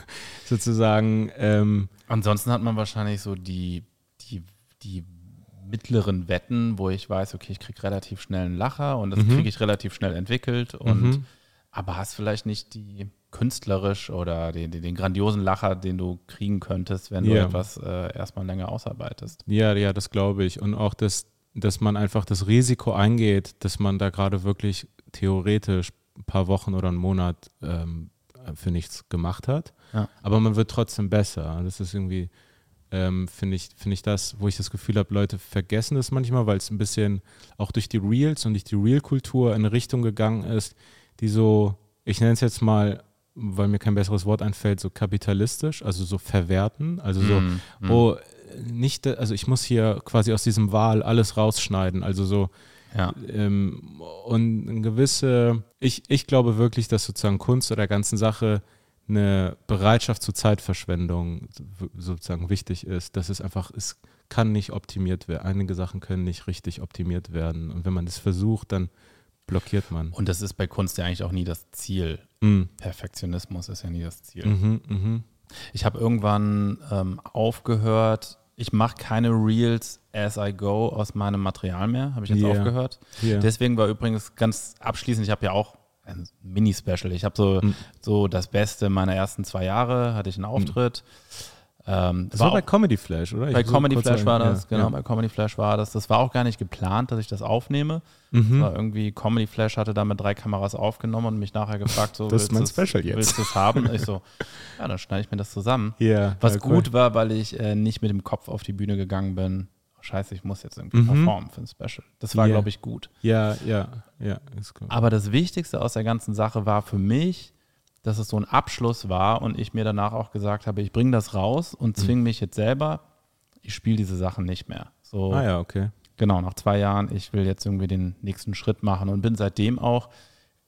Sozusagen. Ansonsten hat man wahrscheinlich so die mittleren Wetten, wo ich weiß, okay, ich kriege relativ schnell einen Lacher und das kriege ich relativ schnell entwickelt. Aber hast vielleicht nicht die künstlerisch oder den grandiosen Lacher, den du kriegen könntest, wenn du etwas erstmal länger ausarbeitest. Ja, das glaube ich. Und auch, dass man einfach das Risiko eingeht, dass man da gerade wirklich theoretisch ein paar Wochen oder einen Monat für nichts gemacht hat. Ja. Aber man wird trotzdem besser. Das ist irgendwie, finde ich das, wo ich das Gefühl habe, Leute vergessen das manchmal, weil es ein bisschen auch durch die Reels und durch die Reel-Kultur in eine Richtung gegangen ist, die so, ich nenne es jetzt mal, weil mir kein besseres Wort einfällt, so kapitalistisch, also so verwerten, also so, also ich muss hier quasi aus diesem Wal alles rausschneiden, also so. Ja. Und eine gewisse, ich glaube wirklich, dass sozusagen Kunst oder der ganzen Sache eine Bereitschaft zur Zeitverschwendung sozusagen wichtig ist, dass es einfach, es kann nicht optimiert werden, einige Sachen können nicht richtig optimiert werden und wenn man das versucht, dann blockiert man. Und das ist bei Kunst ja eigentlich auch nie das Ziel. Perfektionismus ist ja nie das Ziel. Ich habe irgendwann aufgehört, ich mache keine Reels as I go aus meinem Material mehr, habe ich jetzt aufgehört. Deswegen war übrigens ganz abschließend, ich habe ja auch ein Mini-Special. Ich habe so das Beste meiner ersten 2 Jahre, hatte ich einen Auftritt. Das war bei Comedy Flash, oder? Bei Comedy Flash war das, genau, bei Comedy Flash war das. Das war auch gar nicht geplant, dass ich das aufnehme. Das war irgendwie, Comedy Flash hatte da mit 3 Kameras aufgenommen und mich nachher gefragt, so, das ist mein Special jetzt. Willst du es haben? Und ich so, ja, dann schneide ich mir das zusammen. Yeah, was gut war, weil ich nicht mit dem Kopf auf die Bühne gegangen bin. Scheiße, ich muss jetzt irgendwie performen für ein Special. Das war, glaube ich, gut. Ja, ist gut. Aber das Wichtigste aus der ganzen Sache war für mich, dass es so ein Abschluss war und ich mir danach auch gesagt habe, ich bringe das raus und zwinge mich jetzt selber, ich spiele diese Sachen nicht mehr. So, okay. Genau, nach 2 Jahren, ich will jetzt irgendwie den nächsten Schritt machen und bin seitdem auch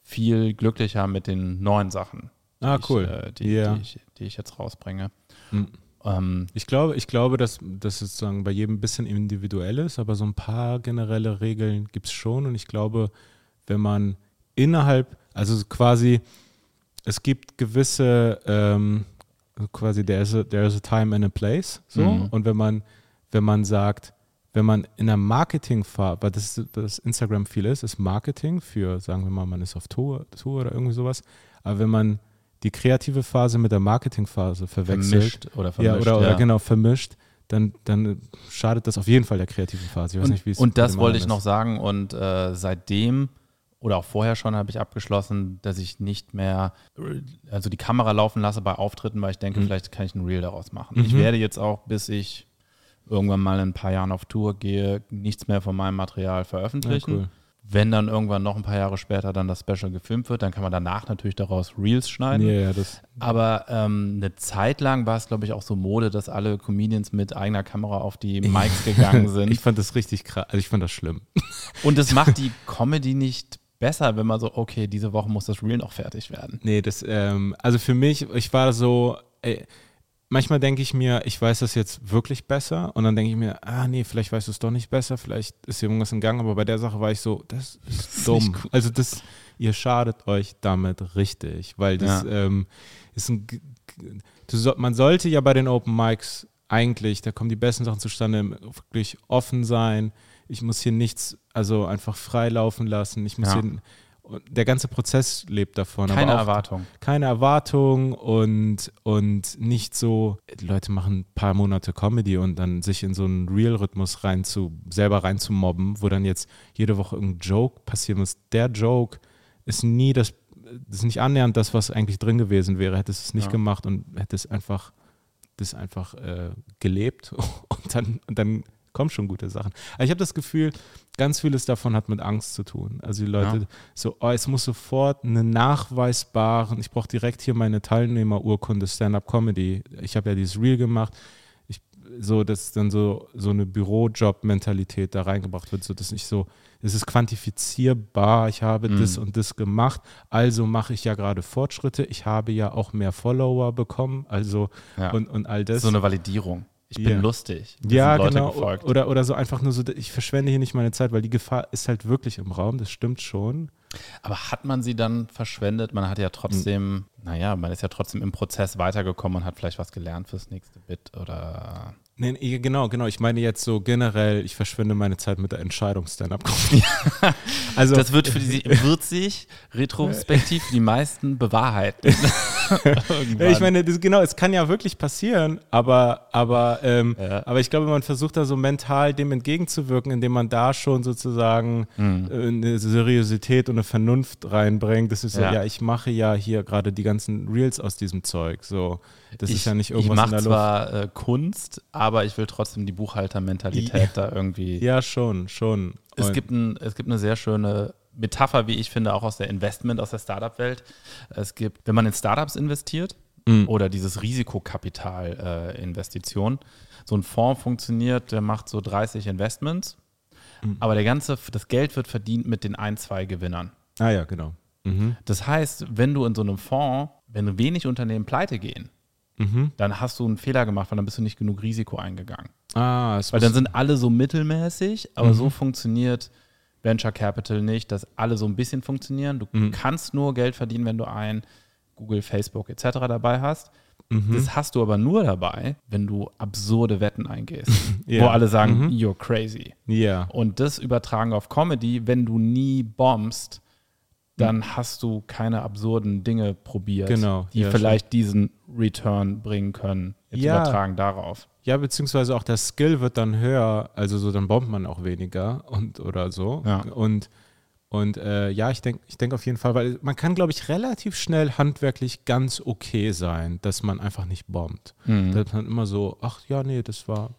viel glücklicher mit den neuen Sachen, cool. die ich jetzt rausbringe. Ich glaube, dass das sozusagen bei jedem ein bisschen individuell ist, aber so ein paar generelle Regeln gibt es schon. Und ich glaube, wenn man also quasi, es gibt gewisse, quasi there's a time and a place. So. Und wenn man sagt, wenn man in der Marketingphase, weil das Instagram viel ist Marketing für, sagen wir mal, man ist auf Tour oder irgendwie sowas. Aber wenn man die kreative Phase mit der Marketingphase verwechselt vermischt, dann schadet das auf jeden Fall der kreativen Phase. Ich weiß nicht, wie es und das wollte ich noch sagen und seitdem oder auch vorher schon habe ich abgeschlossen, dass ich nicht mehr also die Kamera laufen lasse bei Auftritten, weil ich denke, vielleicht kann ich ein Reel daraus machen. Ich werde jetzt auch, bis ich irgendwann mal in ein paar Jahren auf Tour gehe, nichts mehr von meinem Material veröffentlichen. Ja, cool. Wenn dann irgendwann noch ein paar Jahre später dann das Special gefilmt wird, dann kann man danach natürlich daraus Reels schneiden. Ja, aber eine Zeit lang war es, glaube ich, auch so Mode, dass alle Comedians mit eigener Kamera auf die Mics gegangen sind. Ich fand das richtig krass, also ich fand das schlimm. Und das macht die Comedy nicht besser, wenn man so, okay, diese Woche muss das Reel noch fertig werden. Nee, also für mich, ich war so, manchmal denke ich mir, ich weiß das jetzt wirklich besser und dann denke ich mir, nee, vielleicht weißt du es doch nicht besser, vielleicht ist hier irgendwas in Gang, aber bei der Sache war ich so, das ist dumm. Also ihr schadet euch damit richtig, weil das ist man sollte ja bei den Open Mics eigentlich, da kommen die besten Sachen zustande, wirklich offen sein, ich muss hier nichts, also einfach frei laufen lassen, ich muss hier der ganze Prozess lebt davon. Keine Erwartung. Keine Erwartung und nicht so, die Leute machen ein paar Monate Comedy und dann sich in so einen Real-Rhythmus selber reinzumobben, wo dann jetzt jede Woche irgendein Joke passieren muss. Der Joke ist das ist nicht annähernd das, was eigentlich drin gewesen wäre. Hätte es nicht gemacht und hätte es einfach gelebt und dann kommen schon gute Sachen. Aber ich habe das Gefühl, ganz vieles davon hat mit Angst zu tun. Also die Leute es muss sofort ich brauche direkt hier meine Teilnehmerurkunde Stand-Up-Comedy. Ich habe ja dieses Reel gemacht. Dass dann so eine Bürojob-Mentalität da reingebracht wird, so dass nicht so, es ist quantifizierbar, ich habe das und das gemacht, also mache ich ja gerade Fortschritte, ich habe ja auch mehr Follower bekommen, also und all das. So eine Validierung. Ich bin lustig. Ja, genau. Oder so einfach nur so, ich verschwende hier nicht meine Zeit, weil die Gefahr ist halt wirklich im Raum, das stimmt schon. Aber hat man sie dann verschwendet? Man hat ja trotzdem, man ist ja trotzdem im Prozess weitergekommen und hat vielleicht was gelernt fürs nächste Bit oder... Nee, genau. Ich meine jetzt so generell, ich verschwende meine Zeit mit der Entscheidung Stand-Up-Comedy. Also, das wird sich retrospektiv die meisten bewahrheiten. Ich meine, es kann ja wirklich passieren, aber ich glaube, man versucht da so mental dem entgegenzuwirken, indem man da schon sozusagen eine Seriosität und eine Vernunft reinbringt. Das ist so, ich mache ja hier gerade die ganzen Reels aus diesem Zeug. So, das ist ja nicht irgendwas in der Luft. Ich mache zwar Kunst, aber ich will trotzdem die Buchhaltermentalität da irgendwie. Ja, schon. Es gibt eine sehr schöne Metapher, wie ich finde, auch aus der Startup-Welt. Es gibt, wenn man in Startups investiert oder dieses Risikokapital-Investition, so ein Fonds funktioniert, der macht so 30 Investments, aber das Geld wird verdient mit den 1, 2 Gewinnern. Ah ja, genau. Das heißt, wenn du in so einem Fonds, wenn wenig Unternehmen pleite gehen, dann hast du einen Fehler gemacht, weil dann bist du nicht genug Risiko eingegangen. Weil dann sind alle so mittelmäßig, aber so funktioniert Venture Capital nicht, dass alle so ein bisschen funktionieren. Du kannst nur Geld verdienen, wenn du Google, Facebook etc. dabei hast. Das hast du aber nur dabei, wenn du absurde Wetten eingehst, wo alle sagen, you're crazy. Und das übertragen auf Comedy, wenn du nie bombst, dann hast du keine absurden Dinge probiert, die vielleicht diesen Return bringen können. Jetzt übertragen darauf. Ja, beziehungsweise auch der Skill wird dann höher, also so dann bombt man auch weniger oder so. Ja. Ich denke auf jeden Fall, weil man kann, glaube ich, relativ schnell handwerklich ganz okay sein, dass man einfach nicht bombt. Dass man immer so, das war,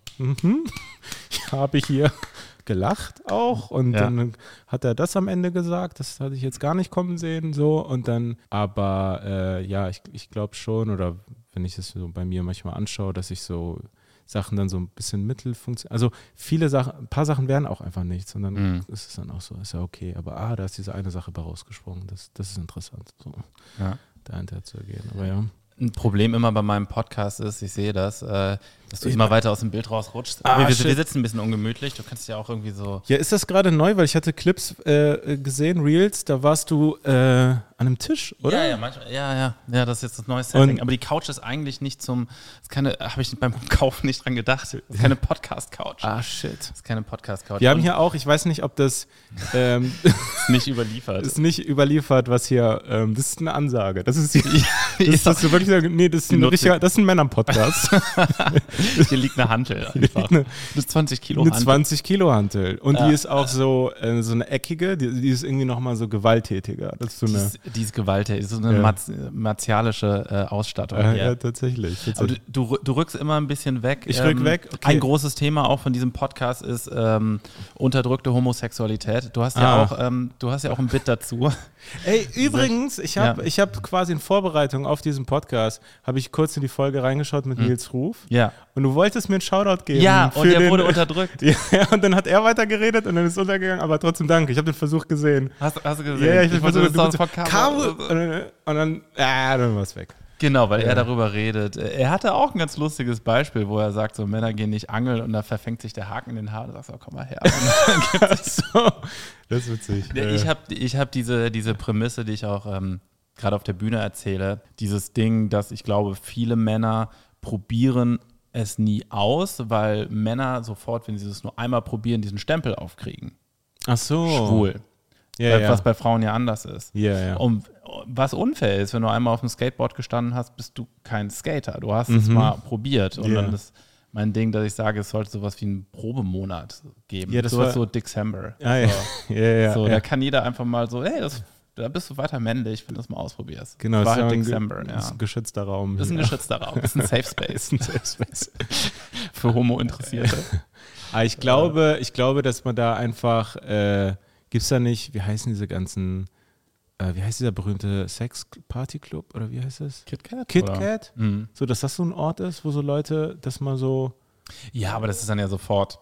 ich habe hier gelacht auch und dann hat er das am Ende gesagt, das hatte ich jetzt gar nicht kommen sehen, so und dann, aber ich glaube schon, oder wenn ich das so bei mir manchmal anschaue, dass ich so Sachen dann so ein bisschen mittelfunktionieren. Also viele Sachen, ein paar Sachen werden auch einfach nichts und dann ist es dann auch so, ist ja okay. Aber da ist diese eine Sache bei rausgesprungen. Das ist interessant, so dahinter zu gehen. Aber ja. Ein Problem immer bei meinem Podcast ist, ich sehe das, dass du immer weiter aus dem Bild rausrutschst. Wir sitzen ein bisschen ungemütlich, du kannst ja auch irgendwie so... Ja, ist das gerade neu? Weil ich hatte Clips gesehen, Reels, da warst du an einem Tisch, oder? Ja, manchmal, ja, das ist jetzt das neue Setting. Aber die Couch ist eigentlich nicht habe ich beim Kaufen nicht dran gedacht. Das ist keine Podcast-Couch. Shit. Das ist keine Podcast-Couch. Wir haben hier auch, ich weiß nicht, ob das nicht überliefert ist nicht überliefert, was hier, das ist eine Ansage. Das ist das ist wirklich, nee, das ist ein Männer-Podcast. Hier liegt eine Hantel einfach. Eine 20 Kilo Hantel. Eine 20 Kilo Hantel. Und die ist auch so eine eckige, die ist irgendwie nochmal so gewalttätiger. Das ist so eine... Die ist gewalttätig, so eine martialische Ausstattung. Ja, tatsächlich. Aber du rückst immer ein bisschen weg. Ich rück weg? Okay. Ein großes Thema auch von diesem Podcast ist unterdrückte Homosexualität. Du hast ja auch ein Bit dazu. Ey, übrigens, ich hab quasi in Vorbereitung auf diesen Podcast, habe ich kurz in die Folge reingeschaut mit Nils Ruf. Ja. Und du wolltest mir einen Shoutout geben. Ja, und der wurde unterdrückt. Ja, und dann hat er weitergeredet und dann ist es untergegangen, aber trotzdem danke. Ich habe den Versuch gesehen. Hast du gesehen? Ja, ich wollte das und dann war es weg. Genau, weil er darüber redet. Er hatte auch ein ganz lustiges Beispiel, wo er sagt, so Männer gehen nicht angeln und da verfängt sich der Haken in den Haaren und sagst, komm mal her. So. Das ist witzig. Ja, ich hab diese Prämisse, die ich auch gerade auf der Bühne erzähle, dieses Ding, dass ich glaube, viele Männer probieren es nie aus, weil Männer sofort, wenn sie es nur einmal probieren, diesen Stempel aufkriegen. Ach so. Schwul. Was bei Frauen ja anders ist. Ja. Und was unfair ist, wenn du einmal auf dem Skateboard gestanden hast, bist du kein Skater. Du hast es mal probiert. Und dann ist mein Ding, dass ich sage, es sollte sowas wie einen Probemonat geben. Ja, das sowas war so December. Da kann jeder einfach mal so, hey, da bist du weiter männlich, wenn du das mal ausprobierst. Genau, das war halt December. Das ist ein geschützter Raum. Das ist ein geschützter Raum. Das ist ein Safe Space. Für Homo-Interessierte. Ich glaube, dass man da einfach, gibt es da nicht, wie heißen diese ganzen, wie heißt dieser berühmte Sex-Party-Club oder wie heißt das? KitKat? So, dass das so ein Ort ist, wo so Leute das mal so... Ja, aber das ist dann ja sofort,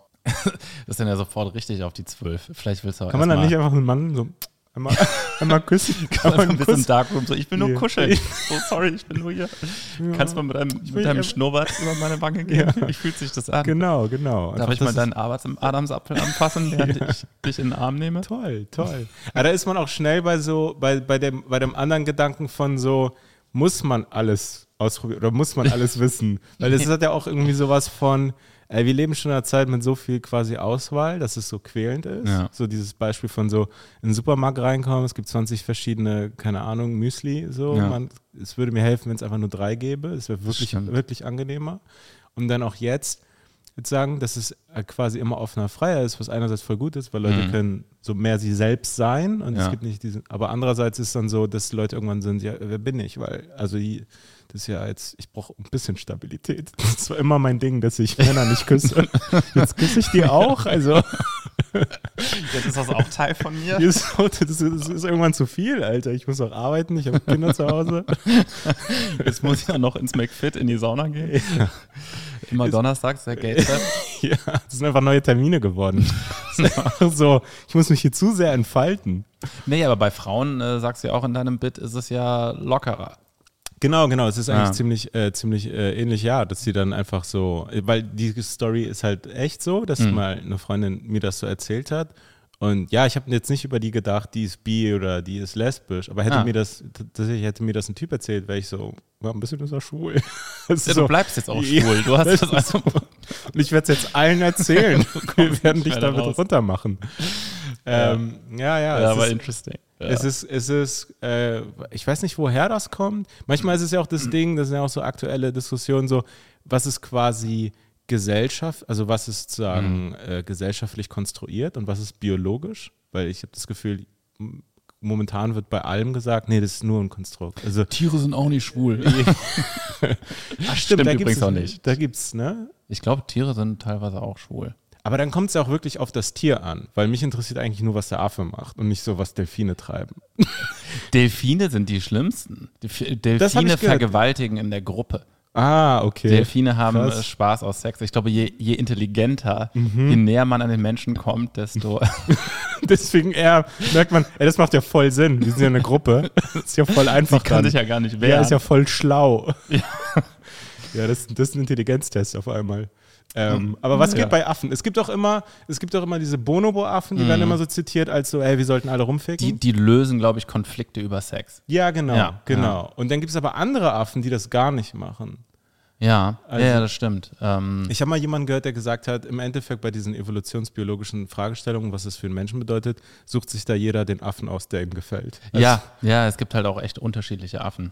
richtig auf die 12. Vielleicht willst du auch Kann man dann nicht einfach einen Mann so... Einmal küssen. Ein bisschen Darkroom. So, ich will nur kuscheln. Oh, sorry, ich bin nur hier. Kannst du mal mit deinem Schnurrbart über meine Wange gehen? Wie fühlt sich das an? Genau. Darf ich mal deinen Adamsapfel anfassen, während ich dich in den Arm nehme? Toll. Aber da ist man auch schnell bei dem anderen Gedanken von so, muss man alles ausprobieren oder muss man alles wissen? Weil das hat ja auch irgendwie sowas von, wir leben schon in einer Zeit mit so viel quasi Auswahl, dass es so quälend ist. Ja. So dieses Beispiel von so in den Supermarkt reinkommen, es gibt 20 verschiedene, keine Ahnung, Müsli. So. Ja. Es würde mir helfen, wenn es einfach nur 3 gäbe. Es wäre wirklich angenehmer. Und dann auch jetzt, ich würde sagen, dass es quasi immer offener, freier ist, was einerseits voll gut ist, weil Leute können so mehr sie selbst sein und es gibt nicht diesen, aber andererseits ist es dann so, dass Leute irgendwann sind, ja, wer bin ich? Weil, also das ist ja jetzt, ich brauche ein bisschen Stabilität. Das war immer mein Ding, dass ich Männer nicht küsse. Jetzt küsse ich die auch, also. Jetzt ist das auch Teil von mir. Das ist irgendwann zu viel, Alter. Ich muss auch arbeiten, ich habe Kinder zu Hause. Jetzt muss ich ja noch ins McFit in die Sauna gehen. Ja. Immer donnerstags, der Gate-Set. Ja, das sind einfach neue Termine geworden. So, ich muss mich hier zu sehr entfalten. Nee, aber bei Frauen, sagst du ja auch in deinem Bit, ist es ja lockerer. Genau, es ist eigentlich ziemlich ähnlich, dass sie dann einfach so, weil die Story ist halt echt so, dass mal eine Freundin mir das so erzählt hat und ja, ich habe jetzt nicht über die gedacht, die ist bi oder die ist lesbisch, aber hätte mir das ein Typ erzählt, wäre ich so, ein bisschen ist er schwul. Ja, so, du bleibst jetzt auch schwul. Du hast das also und ich werde es jetzt allen erzählen. Wir werden dich damit runtermachen. Aber interesting. Ja. Es ist, ich weiß nicht, woher das kommt. Manchmal ist es ja auch das Ding, das sind ja auch so aktuelle Diskussionen, so, was ist quasi Gesellschaft, also was ist sozusagen gesellschaftlich konstruiert und was ist biologisch? Weil ich habe das Gefühl, momentan wird bei allem gesagt, nee, das ist nur ein Konstrukt. Also, Tiere sind auch nicht schwul. Ach, stimmt, da übrigens auch nicht. Da gibt's, ne? Ich glaube, Tiere sind teilweise auch schwul. Aber dann kommt es ja auch wirklich auf das Tier an, weil mich interessiert eigentlich nur, was der Affe macht und nicht so, was Delfine treiben. Delfine sind die schlimmsten. Delfine vergewaltigen in der Gruppe. Ah, okay. Delfine haben Krass. Spaß aus Sex. Ich glaube, je intelligenter, je näher man an den Menschen kommt, desto... Deswegen merkt man, das macht ja voll Sinn. Wir sind ja eine Gruppe. Das ist ja voll einfach. Sie kann sich ja gar nicht wehren. Ja, ist ja voll schlau. Ja, das ist ein Intelligenztest auf einmal. Aber was geht bei Affen? Es gibt doch immer diese Bonobo-Affen, die werden immer so zitiert als so, wir sollten alle rumficken. Die lösen, glaube ich, Konflikte über Sex. Ja, genau. Ja. Und dann gibt es aber andere Affen, die das gar nicht machen. Ja, Also- ja, das stimmt. Ich habe mal jemanden gehört, der gesagt hat, im Endeffekt bei diesen evolutionsbiologischen Fragestellungen, was es für einen Menschen bedeutet, sucht sich da jeder den Affen aus, der ihm gefällt. Also- Ja, es gibt halt auch echt unterschiedliche Affen.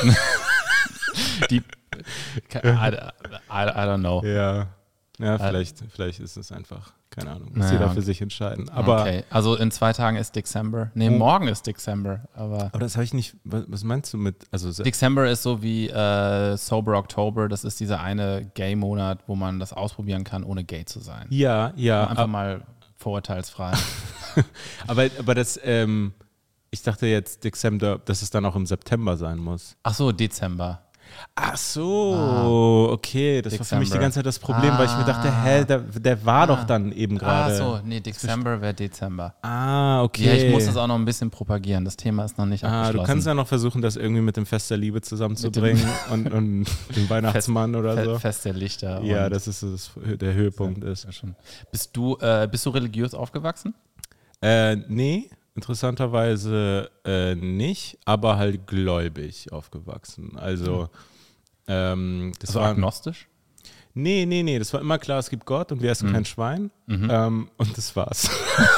I don't know. Ja, vielleicht ist es einfach, keine Ahnung, muss jeder für sich entscheiden. Aber, okay. Also in 2 Tagen ist Dezember. Nee, morgen ist Dezember. Aber das habe ich nicht, was meinst du mit, also Dezember ist so wie Sober Oktober. Das ist dieser eine Gay-Monat, wo man das ausprobieren kann, ohne gay zu sein. ja, Einfach mal vorurteilsfrei. aber das, ich dachte jetzt Dezember, dass es dann auch im September sein muss. Ach so, Dezember. Ach so, okay, das war für mich die ganze Zeit das Problem, weil ich mir dachte, der war doch dann eben gerade. Ach so, nee, Dezember wäre Dezember. Ah, okay. Ja, ich muss das auch noch ein bisschen propagieren. Das Thema ist noch nicht abgeschlossen. Du kannst ja noch versuchen, das irgendwie mit dem Fest der Liebe zusammenzubringen und den Weihnachtsmann oder so. Fest der Lichter. Ja, das ist der Höhepunkt ist. Ja, schon. Bist du religiös aufgewachsen? Nee, interessanterweise nicht, aber halt gläubig aufgewachsen. Also, das war agnostisch? Nee, das war immer klar, es gibt Gott und wir essen kein Schwein. Und das war's.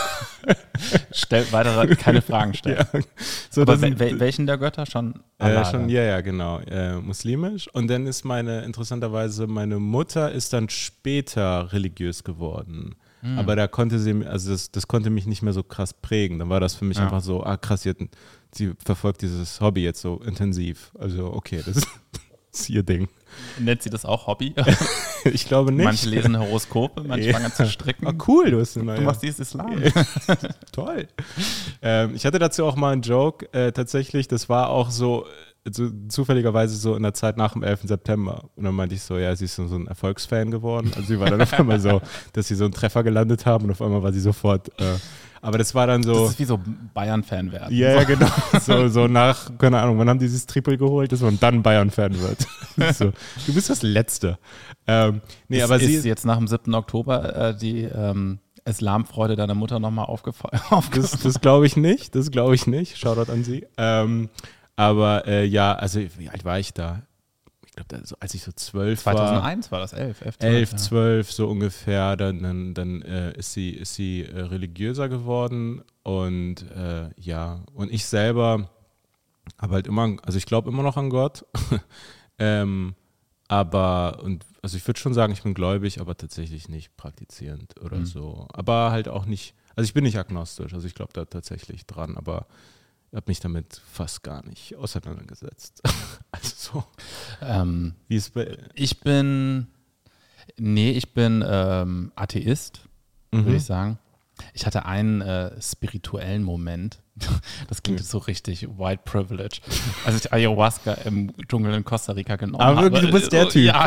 Keine Fragen stellen. Ja. So, Aber welchen der Götter? Schon Allah, genau. Muslimisch. Und dann ist interessanterweise, meine Mutter ist dann später religiös geworden. Aber da konnte das konnte mich nicht mehr so krass prägen. Dann war das für mich einfach so, krass, sie verfolgt dieses Hobby jetzt so intensiv. Also, okay, das ist ihr Ding. Nennt sie das auch Hobby? Ich glaube nicht. Manche lesen Horoskope, manche fangen an zu stricken. Cool, du machst dieses Islam. Toll. Ich hatte dazu auch mal einen Joke, tatsächlich, das war auch so zufälligerweise so in der Zeit nach dem 11. September. Und dann meinte ich so, sie ist so ein Erfolgsfan geworden. Also sie war dann auf einmal so, dass sie so einen Treffer gelandet haben und auf einmal war sie sofort, aber das war dann so. Das ist wie so Bayern-Fan werden. Ja, genau. So nach, keine Ahnung, wann haben die dieses Triple geholt, dass man dann Bayern-Fan wird. So, du bist das Letzte. Aber sie ist jetzt nach dem 7. Oktober die Islamfreude deiner Mutter nochmal aufgefallen. Das glaube ich nicht. Shoutout an sie. Aber also wie alt war ich da? Ich glaube, als ich so 12 war. 2001 war das, 11, 12 so ungefähr. Dann ist sie religiöser geworden und und ich selber habe halt immer, also ich glaube immer noch an Gott. Also ich würde schon sagen, ich bin gläubig, aber tatsächlich nicht praktizierend oder so. Aber halt auch nicht, also ich bin nicht agnostisch, also ich glaube da tatsächlich dran, aber ich habe mich damit fast gar nicht auseinandergesetzt. Also so. Wie ist bei... Ich bin Atheist, würde ich sagen. Ich hatte einen spirituellen Moment. Das klingt so richtig white privilege. Als ich Ayahuasca im Dschungel in Costa Rica genommen habe. Aber du bist der Typ. Ja.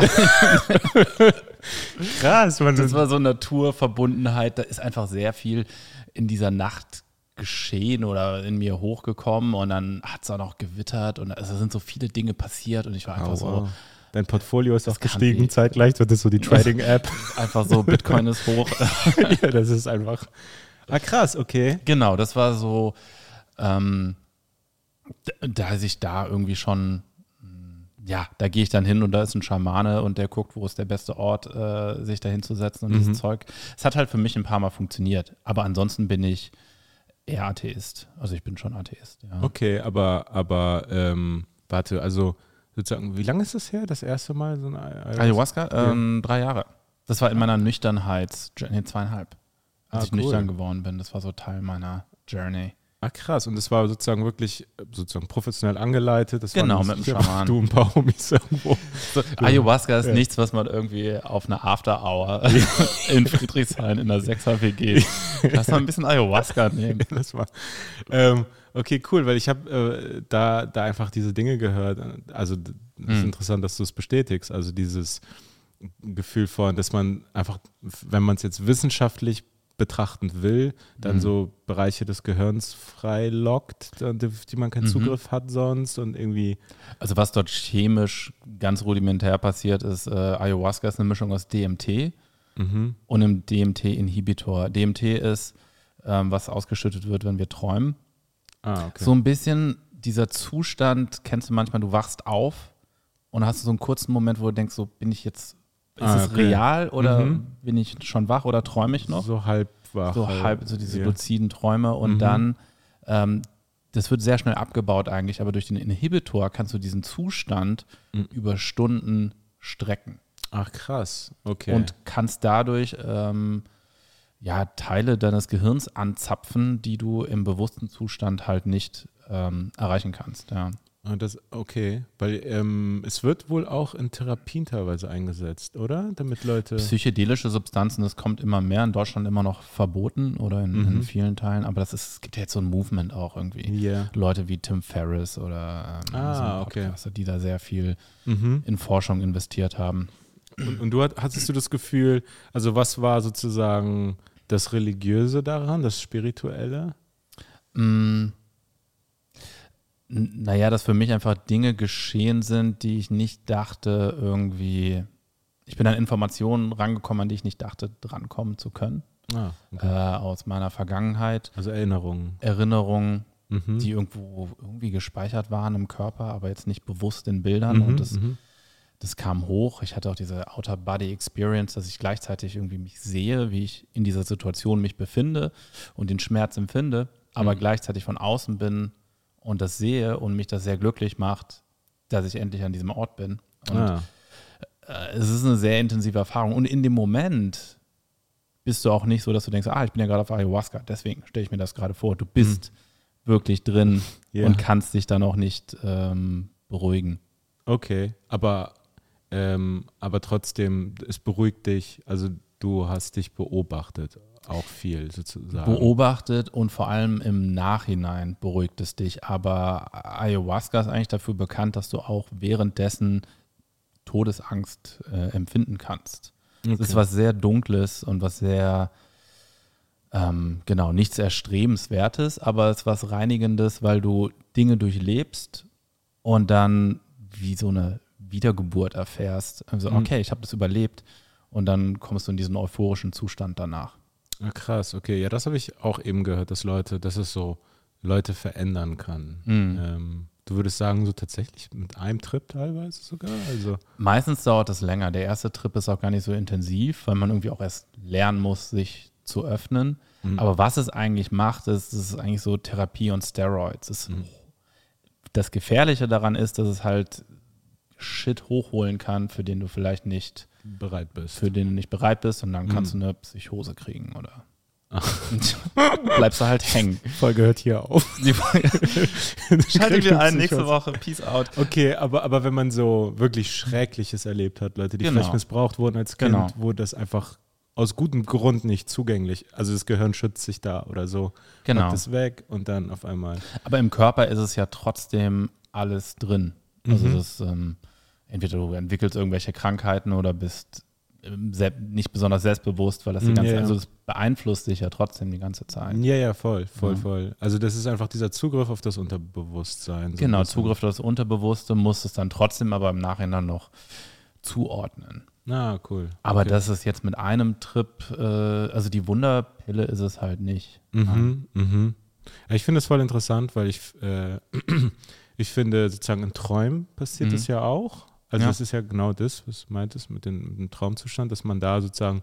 Krass. Das war so Naturverbundenheit. Da ist einfach sehr viel in dieser Nacht geschehen oder in mir hochgekommen und dann hat es auch noch gewittert und es sind so viele Dinge passiert und ich war einfach so. Dein Portfolio ist auch gestiegen, zeitgleich wird das so die Trading-App. Einfach so, Bitcoin ist hoch. Ja, das ist einfach. Krass, okay. Genau, das war so, da sich da irgendwie schon, da gehe ich dann hin und da ist ein Schamane und der guckt, wo ist der beste Ort, sich da hinzusetzen und dieses Zeug. Es hat halt für mich ein paar Mal funktioniert, aber ansonsten bin ich eher Atheist. Also ich bin schon Atheist, ja. Okay, aber warte, also sozusagen, wie lange ist das her, das erste Mal so eine Ayahuasca? 3 Jahre. Das war in meiner Nüchternheitsjourney, 2,5. Als ich nüchtern geworden bin, das war so Teil meiner Journey. Ah, krass. Und das war sozusagen wirklich professionell angeleitet. Das Genau, war mit dem Schaman. Du ein paar Homies irgendwo. So, Ayahuasca ist nichts, was man irgendwie auf einer After-Hour in Friedrichshain in der 6er WG. Lass mal ein bisschen Ayahuasca nehmen. Das war, okay, cool, weil ich habe da einfach diese Dinge gehört. Also das ist interessant, dass du es bestätigst. Also dieses Gefühl von, dass man einfach, wenn man es jetzt wissenschaftlich betrachten will, dann so Bereiche des Gehirns freilockt, die man keinen Zugriff hat sonst und irgendwie. Also was dort chemisch ganz rudimentär passiert ist, Ayahuasca ist eine Mischung aus DMT und einem DMT-Inhibitor. DMT ist, was ausgeschüttet wird, wenn wir träumen. Ah, okay. So ein bisschen dieser Zustand, kennst du manchmal, du wachst auf und hast so einen kurzen Moment, wo du denkst, so bin ich jetzt, ist es real oder bin ich schon wach oder träume ich noch? So halb wach. So diese luziden Träume und dann, das wird sehr schnell abgebaut eigentlich, aber durch den Inhibitor kannst du diesen Zustand über Stunden strecken. Ach krass, okay. Und kannst dadurch Teile deines Gehirns anzapfen, die du im bewussten Zustand halt nicht erreichen kannst. Ja. Okay, weil es wird wohl auch in Therapien teilweise eingesetzt, oder? Damit Leute. Psychedelische Substanzen, das kommt immer mehr, in Deutschland immer noch verboten oder in vielen Teilen, aber es gibt ja jetzt so ein Movement auch irgendwie. Yeah. Leute wie Tim Ferriss oder Podcaster, die da sehr viel in Forschung investiert haben. Und hattest du das Gefühl, also was war sozusagen das Religiöse daran, das Spirituelle? Naja, dass für mich einfach Dinge geschehen sind, die ich nicht dachte irgendwie, ich bin an Informationen rangekommen, an die ich nicht dachte, drankommen zu können. Ah, okay. Aus meiner Vergangenheit. Also Erinnerungen, die irgendwie gespeichert waren im Körper, aber jetzt nicht bewusst in Bildern. Und das kam hoch. Ich hatte auch diese Outer-Body-Experience, dass ich gleichzeitig irgendwie mich sehe, wie ich in dieser Situation mich befinde und den Schmerz empfinde, aber gleichzeitig von außen bin und das sehe und mich das sehr glücklich macht, dass ich endlich an diesem Ort bin. Und es ist eine sehr intensive Erfahrung. Und in dem Moment bist du auch nicht so, dass du denkst, ich bin ja gerade auf Ayahuasca, deswegen stelle ich mir das gerade vor. Du bist wirklich drin und kannst dich dann auch nicht beruhigen. Okay, aber trotzdem, es beruhigt dich, also du hast dich beobachtet, auch viel sozusagen. Beobachtet und vor allem im Nachhinein beruhigt es dich. Aber Ayahuasca ist eigentlich dafür bekannt, dass du auch währenddessen Todesangst empfinden kannst. Das ist was sehr Dunkles und was sehr, nichts Erstrebenswertes, aber es ist was Reinigendes, weil du Dinge durchlebst und dann wie so eine Wiedergeburt erfährst. Also, okay, ich habe das überlebt und dann kommst du in diesen euphorischen Zustand danach. Ah, krass, okay. Ja, das habe ich auch eben gehört, dass es so Leute verändern kann. Du würdest sagen, so tatsächlich mit einem Trip teilweise sogar? Also meistens dauert das länger. Der erste Trip ist auch gar nicht so intensiv, weil man irgendwie auch erst lernen muss, sich zu öffnen. Aber was es eigentlich macht, ist eigentlich so Therapie und Steroids. Das Gefährliche daran ist, dass es halt Shit hochholen kann, für den du vielleicht nicht bereit bist. Und dann kannst du eine Psychose kriegen oder bleibst du halt hängen. Die Folge hört hier auf. Schaltet wieder ein, nächste Woche. Peace out. Okay, aber wenn man so wirklich Schreckliches erlebt hat, Leute, die vielleicht missbraucht wurden als Kind, wo das einfach aus gutem Grund nicht zugänglich, also das Gehirn schützt sich da oder so, macht es weg und dann auf einmal. Aber im Körper ist es ja trotzdem alles drin. Also das entweder du entwickelst irgendwelche Krankheiten oder bist nicht besonders selbstbewusst, weil das also das beeinflusst dich ja trotzdem die ganze Zeit. Ja, voll. Also das ist einfach dieser Zugriff auf das Unterbewusstsein. So genau, Zugriff auf das Unterbewusste muss es dann trotzdem aber im Nachhinein noch zuordnen. Ah, cool. Aber das ist jetzt mit einem Trip, also die Wunderpille ist es halt nicht. Ja, ich finde es voll interessant, weil ich finde, sozusagen in Träumen passiert das ja auch. Also das ist ja genau das, was du meintest mit dem Traumzustand, dass man da sozusagen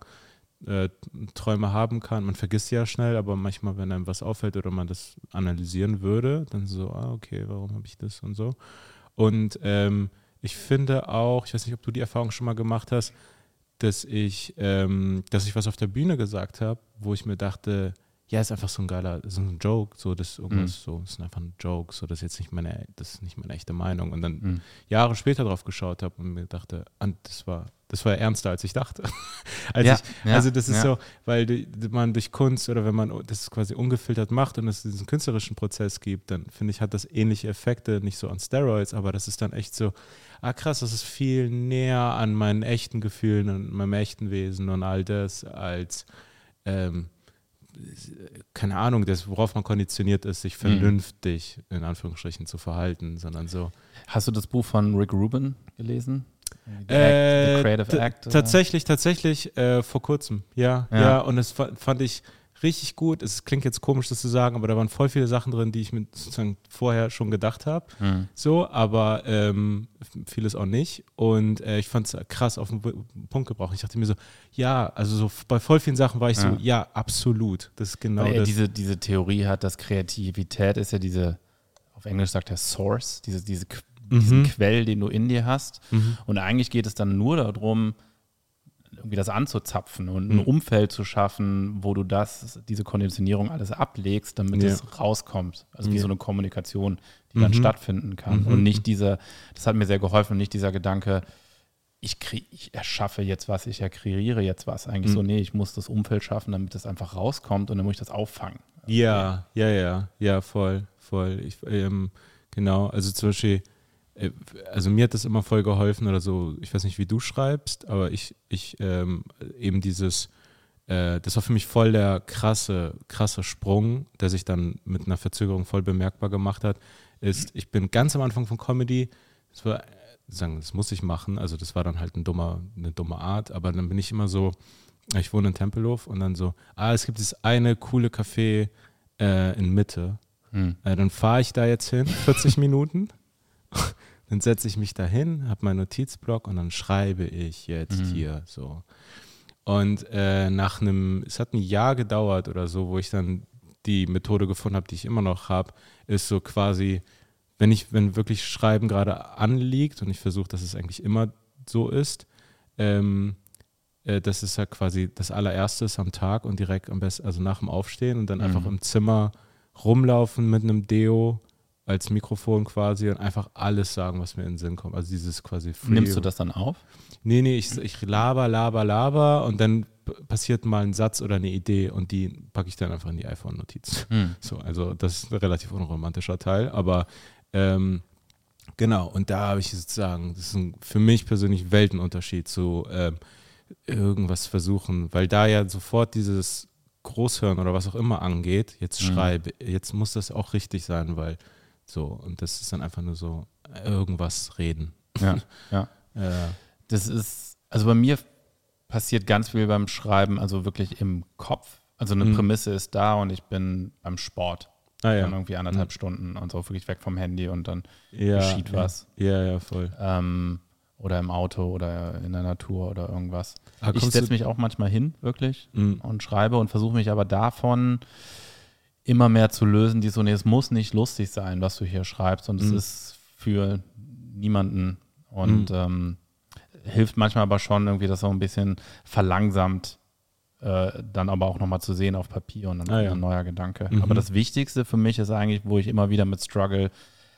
Träume haben kann. Man vergisst ja schnell, aber manchmal, wenn einem was auffällt oder man das analysieren würde, dann so, okay, warum habe ich das und so. Und ich finde auch, ich weiß nicht, ob du die Erfahrung schon mal gemacht hast, dass ich was auf der Bühne gesagt habe, wo ich mir dachte, ja, ist einfach so ein geiler, so ein Joke, so das ist irgendwas so, ist einfach ein Joke, so das ist jetzt nicht meine echte Meinung. Und dann Jahre später drauf geschaut habe und mir dachte, das war ernster, als ich dachte. Also das ist so, weil man durch Kunst oder wenn man das quasi ungefiltert macht und es diesen künstlerischen Prozess gibt, dann finde ich, hat das ähnliche Effekte, nicht so an Steroids, aber das ist dann echt so, krass, das ist viel näher an meinen echten Gefühlen und meinem echten Wesen und all das als keine Ahnung, das, worauf man konditioniert ist, sich vernünftig in Anführungsstrichen zu verhalten, sondern so. Hast du das Buch von Rick Rubin gelesen? The Creative Act? Tatsächlich, vor kurzem, ja, und das fand ich richtig gut. Es klingt jetzt komisch, das zu sagen, aber da waren voll viele Sachen drin, die ich mir sozusagen vorher schon gedacht habe, so, aber vieles auch nicht und ich fand es krass auf den Punkt gebracht. Ich dachte mir so, ja, also so bei voll vielen Sachen war ich so, ja, absolut, das ist genau weil das. Diese Theorie hat, dass Kreativität ist ja diese, auf Englisch sagt er Source, diesen Quell, den du in dir hast und eigentlich geht es dann nur darum, irgendwie das anzuzapfen und ein Umfeld zu schaffen, wo du diese Konditionierung alles ablegst, damit es rauskommt. Also wie so eine Kommunikation, die dann stattfinden kann. Und nicht das hat mir sehr geholfen, nicht dieser Gedanke, ich erschaffe jetzt was, ich kreiere jetzt was. Eigentlich so, nee, ich muss das Umfeld schaffen, damit es einfach rauskommt und dann muss ich das auffangen. Ja, voll. Genau, also zum Beispiel, also mir hat das immer voll geholfen oder so, ich weiß nicht, wie du schreibst, aber ich eben dieses, das war für mich voll der krasse Sprung, der sich dann mit einer Verzögerung voll bemerkbar gemacht hat, ist, ich bin ganz am Anfang von Comedy, das muss ich machen, also das war dann halt eine dumme Art, aber dann bin ich immer so, ich wohne in Tempelhof und dann so, es gibt dieses eine coole Café in Mitte, dann fahre ich da jetzt hin, 40 Minuten. Dann setze ich mich da hin, habe meinen Notizblock und dann schreibe ich jetzt hier so. Und es hat ein Jahr gedauert oder so, wo ich dann die Methode gefunden habe, die ich immer noch habe, ist so quasi, wenn wirklich Schreiben gerade anliegt und ich versuche, dass es eigentlich immer so ist, das ist ja quasi das allererste am Tag und direkt am besten, also nach dem Aufstehen und dann einfach im Zimmer rumlaufen mit einem Deo als Mikrofon quasi und einfach alles sagen, was mir in den Sinn kommt. Also dieses quasi free. Nimmst du das dann auf? Nee, ich laber und dann passiert mal ein Satz oder eine Idee und die packe ich dann einfach in die iPhone-Notiz. So, also das ist ein relativ unromantischer Teil, aber genau, und da habe ich sozusagen, das ist für mich persönlich Weltenunterschied zu irgendwas versuchen, weil da ja sofort dieses Großhören oder was auch immer angeht, jetzt muss das auch richtig sein, weil so, und das ist dann einfach nur so irgendwas reden. Ja. Das ist, also bei mir passiert ganz viel beim Schreiben, also wirklich im Kopf. Also eine Prämisse ist da und ich bin beim Sport. Dann irgendwie 1,5 Stunden und so wirklich weg vom Handy und dann geschieht was. Ja, voll. Oder im Auto oder in der Natur oder irgendwas. Ich setze mich auch manchmal hin, wirklich, und schreibe und versuche mich aber davon immer mehr zu lösen, es muss nicht lustig sein, was du hier schreibst und es ist für niemanden und hilft manchmal aber schon irgendwie, das so ein bisschen verlangsamt dann aber auch nochmal zu sehen auf Papier und dann ein neuer Gedanke. Aber das Wichtigste für mich ist eigentlich, wo ich immer wieder mit struggle,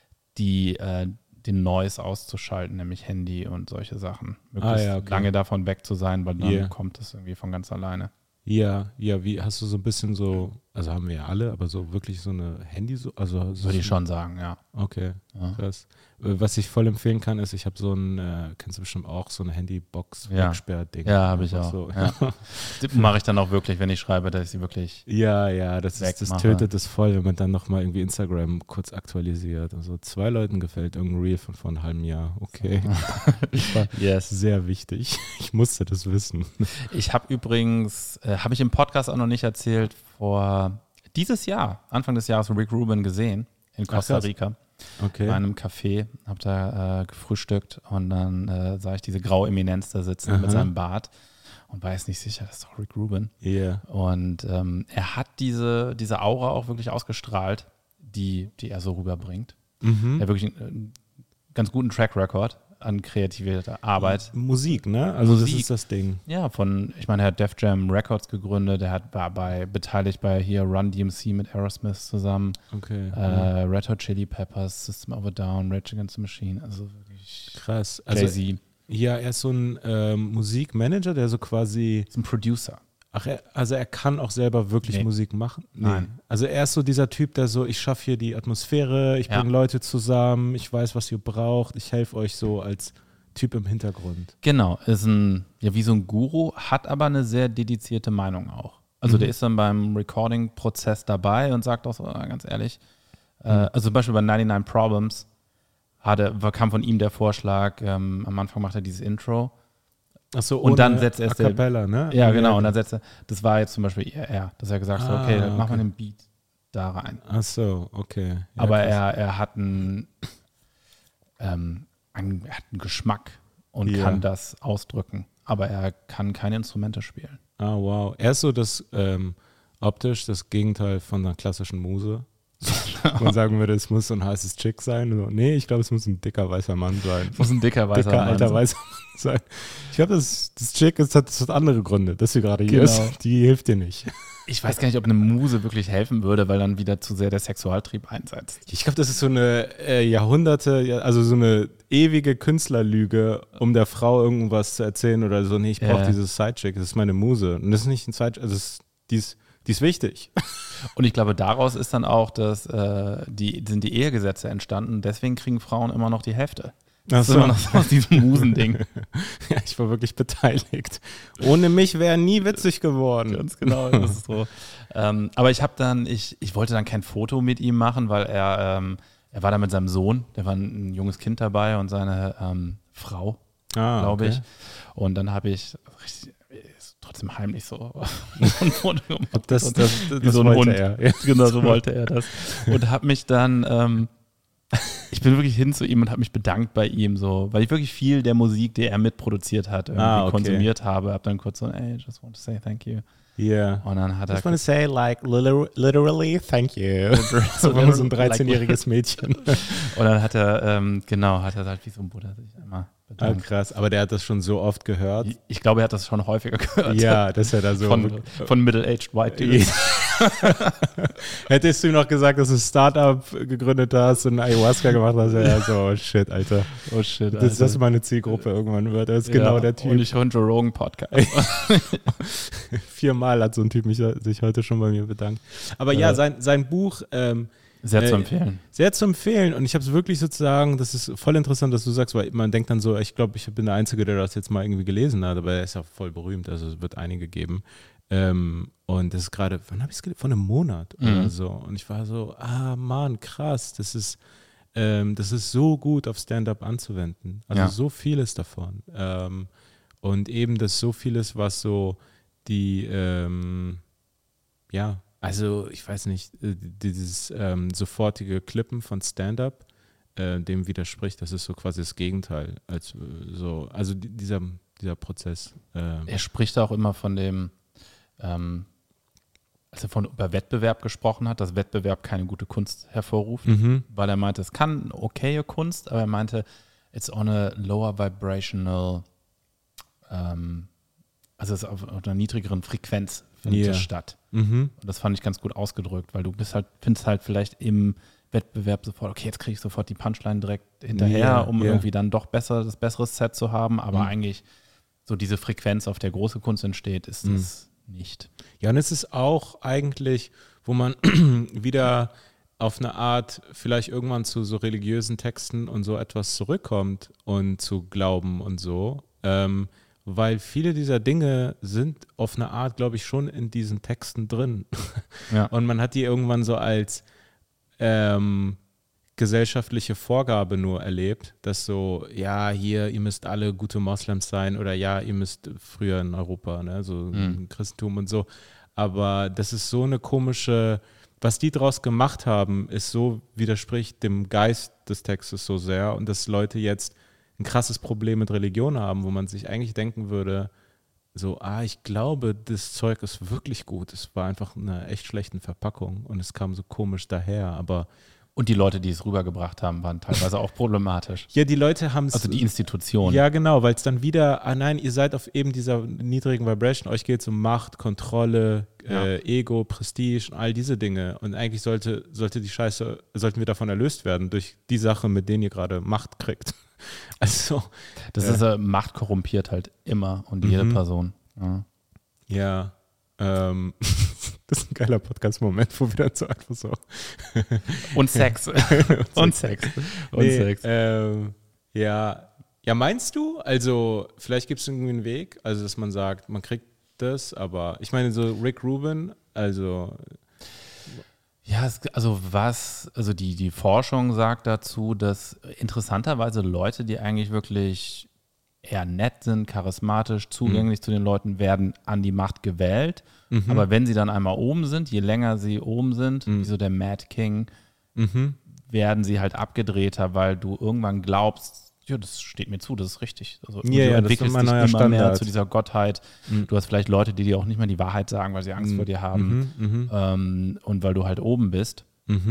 den Noise auszuschalten, nämlich Handy und solche Sachen. Möglichst lange davon weg zu sein, weil dann kommt es irgendwie von ganz alleine. Ja, wie hast du so ein bisschen so, also haben wir ja alle, aber so wirklich so eine Handy, also würde ich schon sagen, ja. Okay, krass. Was ich voll empfehlen kann, ist, ich habe so kennst du bestimmt auch, so eine Handybox-Wegsperr-Ding. Ja, habe ich auch. So. Ja. Das mache ich dann auch wirklich, wenn ich schreibe, dass ich sie wirklich das tötet das voll, wenn man dann nochmal irgendwie Instagram kurz aktualisiert. Also 2 Leuten gefällt irgendein Reel von vor einem halben Jahr. Okay. Das war sehr wichtig. Ich musste das wissen. Ich habe übrigens, habe ich im Podcast auch noch nicht erzählt, dieses Jahr, Anfang des Jahres, Rick Rubin gesehen in Costa Rica. Okay. Bei einem Café, habe da gefrühstückt und dann sah ich diese graue Eminenz da sitzen mit seinem Bart und war jetzt nicht sicher, das ist doch Rick Rubin. Yeah. Und er hat diese Aura auch wirklich ausgestrahlt, die er so rüberbringt. Er hat wirklich einen ganz guten Track Record. an kreativer Arbeit. Musik, ne? Also Musik. das ist das Ding. Ja, ich meine, er hat Def Jam Records gegründet, war beteiligt bei hier Run DMC mit Aerosmith zusammen, Okay. Red Hot Chili Peppers, System of a Down, Rage Against the Machine, also wirklich Krass. Also, Jay-Z. ja, er ist so ein Musikmanager, der so quasi. Ist ein Producer. Ach, er kann auch selber wirklich Musik machen? Nein. Also er ist so dieser Typ, der so, ich schaffe hier die Atmosphäre, ich bringe Leute zusammen, ich weiß, was ihr braucht, ich helfe euch so als Typ im Hintergrund. Genau, ist wie so ein Guru, hat aber eine sehr dedizierte Meinung auch. Also der ist dann beim Recording-Prozess dabei und sagt auch so, ganz ehrlich, also zum Beispiel bei 99 Problems kam von ihm der Vorschlag, am Anfang macht er dieses Intro. Ach so, und dann setzt er A Cappella, ne? Ja, genau. Und dann setzt er, das war jetzt zum Beispiel er, dass er gesagt hat, okay, dann machen wir den Beat da rein. Ach so, okay. Ja, aber er hat einen Geschmack und kann das ausdrücken. Aber er kann keine Instrumente spielen. Ah, wow. Er ist so optisch das Gegenteil von einer klassischen Muse. Man sagen würde, es muss so ein heißes Chick sein. So, nee, ich glaube, es muss ein dicker weißer Mann sein. Muss ein dicker weißer Mann alter weißer Mann sein. Ich glaube, das Chick hat andere Gründe, dass sie gerade hier ist. Die hilft dir nicht. Ich weiß gar nicht, ob eine Muse wirklich helfen würde, weil dann wieder zu sehr der Sexualtrieb einsetzt. Ich glaube, das ist so eine Jahrhunderte, also so eine ewige Künstlerlüge, um der Frau irgendwas zu erzählen oder so. Nee, ich brauche dieses Sidechick, das ist meine Muse. Und das ist nicht ein Sidechick, also die ist wichtig. Und ich glaube, daraus ist dann auch, dass sind die Ehegesetze entstanden. Deswegen kriegen Frauen immer noch die Hälfte. Das ist immer noch so aus diesem Musending. Ja, ich war wirklich beteiligt. Ohne mich wäre nie witzig geworden. Ganz genau, das ist so. Aber ich wollte dann kein Foto mit ihm machen, weil er war da mit seinem Sohn, der war ein junges Kind dabei und seine Frau, glaube ich. Und dann habe ich trotzdem heimlich so ein Foto gemacht. Das so ein wollte Hund. er. Ja. Genau, so wollte er das. Und habe mich dann, ich bin wirklich hin zu ihm und habe mich bedankt bei ihm, so, weil ich wirklich viel der Musik, die er mitproduziert hat, irgendwie konsumiert habe. Habe dann kurz so, hey, just want to say thank you. Yeah. Und dann hat just want to say, like, literally, thank you. So so ein 13-jähriges Mädchen. Und dann hat er halt wie so ein Buddha sich einmal bedankt. Krass, aber der hat das schon so oft gehört. Ich glaube, er hat das schon häufiger gehört. Ja, dass er da so von middle-aged white dudes. Hättest du noch gesagt, dass du ein Startup gegründet hast und Ayahuasca gemacht hast, ja, so, oh shit, Alter. Oh shit, Alter. Das meine Zielgruppe irgendwann wird. Das ist genau der Typ. Und ich höre einen Joe Rogan Podcast. 4-mal hat so ein Typ sich heute schon bei mir bedankt. Aber ja, sein Buch sehr zu empfehlen. Sehr zu empfehlen. Und ich habe es wirklich sozusagen, das ist voll interessant, dass du sagst, weil man denkt dann so, ich glaube, ich bin der Einzige, der das jetzt mal irgendwie gelesen hat, aber er ist ja voll berühmt, also es wird einige geben. Und das ist gerade, wann habe ich es gelesen? Vor einem Monat oder so. Und ich war so, Mann, krass, das ist so gut auf Stand-up anzuwenden. Also so vieles davon. Und eben das so vieles, was so die, also ich weiß nicht, dieses sofortige Klippen von Stand-up dem widerspricht, das ist so quasi das Gegenteil. Also dieser Prozess. Er spricht auch immer von dem, als er über Wettbewerb gesprochen hat, dass Wettbewerb keine gute Kunst hervorruft, weil er meinte, es kann okaye Kunst, aber er meinte, it's on a lower vibrational, also es ist auf einer niedrigeren Frequenz findet es statt. Und das fand ich ganz gut ausgedrückt, weil du findest halt vielleicht im Wettbewerb sofort, okay, jetzt kriege ich sofort die Punchline direkt hinterher, um irgendwie dann doch das bessere Set zu haben, aber eigentlich so diese Frequenz, auf der große Kunst entsteht, ist das nicht. Ja, und es ist auch eigentlich, wo man wieder auf eine Art vielleicht irgendwann zu so religiösen Texten und so etwas zurückkommt und zu Glauben und so, weil viele dieser Dinge sind auf eine Art, glaube ich, schon in diesen Texten drin. Ja. Und man hat die irgendwann so als gesellschaftliche Vorgabe nur erlebt, dass so, ja, hier, ihr müsst alle gute Moslems sein oder ja, ihr müsst früher in Europa, ne, so Christentum und so. Aber das ist so eine komische, was die draus gemacht haben, ist so, widerspricht dem Geist des Textes so sehr und dass Leute jetzt ein krasses Problem mit Religion haben, wo man sich eigentlich denken würde, so, ich glaube, das Zeug ist wirklich gut. Es war einfach in einer echt schlechten Verpackung und es kam so komisch daher, aber Und die Leute, die es rübergebracht haben, waren teilweise auch problematisch. Ja, die Leute haben es. Also die Institution. Ja, genau, weil es dann wieder, nein, ihr seid auf eben dieser niedrigen Vibration, euch geht es um Macht, Kontrolle, Ego, Prestige und all diese Dinge. Und eigentlich sollten wir davon erlöst werden durch die Sachen, mit denen ihr gerade Macht kriegt. Also. Das ist Macht korrumpiert halt immer und jede Person. Ja. Das ist ein geiler Podcast-Moment, wo wir dann so einfach so. Und Sex. Und Sex. Ja, meinst du? Also, vielleicht gibt es irgendwie einen Weg, also dass man sagt, man kriegt das, aber ich meine, so Rick Rubin, also. Ja, die Forschung sagt dazu, dass interessanterweise Leute, die eigentlich wirklich eher nett sind, charismatisch, zugänglich zu den Leuten, werden an die Macht gewählt. Aber wenn sie dann einmal oben sind, je länger sie oben sind, wie so der Mad King, werden sie halt abgedrehter, weil du irgendwann glaubst, ja, das steht mir zu, das ist richtig. Also, du entwickelst dich immer mehr zu dieser Gottheit. Du hast vielleicht Leute, die dir auch nicht mehr die Wahrheit sagen, weil sie Angst vor dir haben. Und weil du halt oben bist.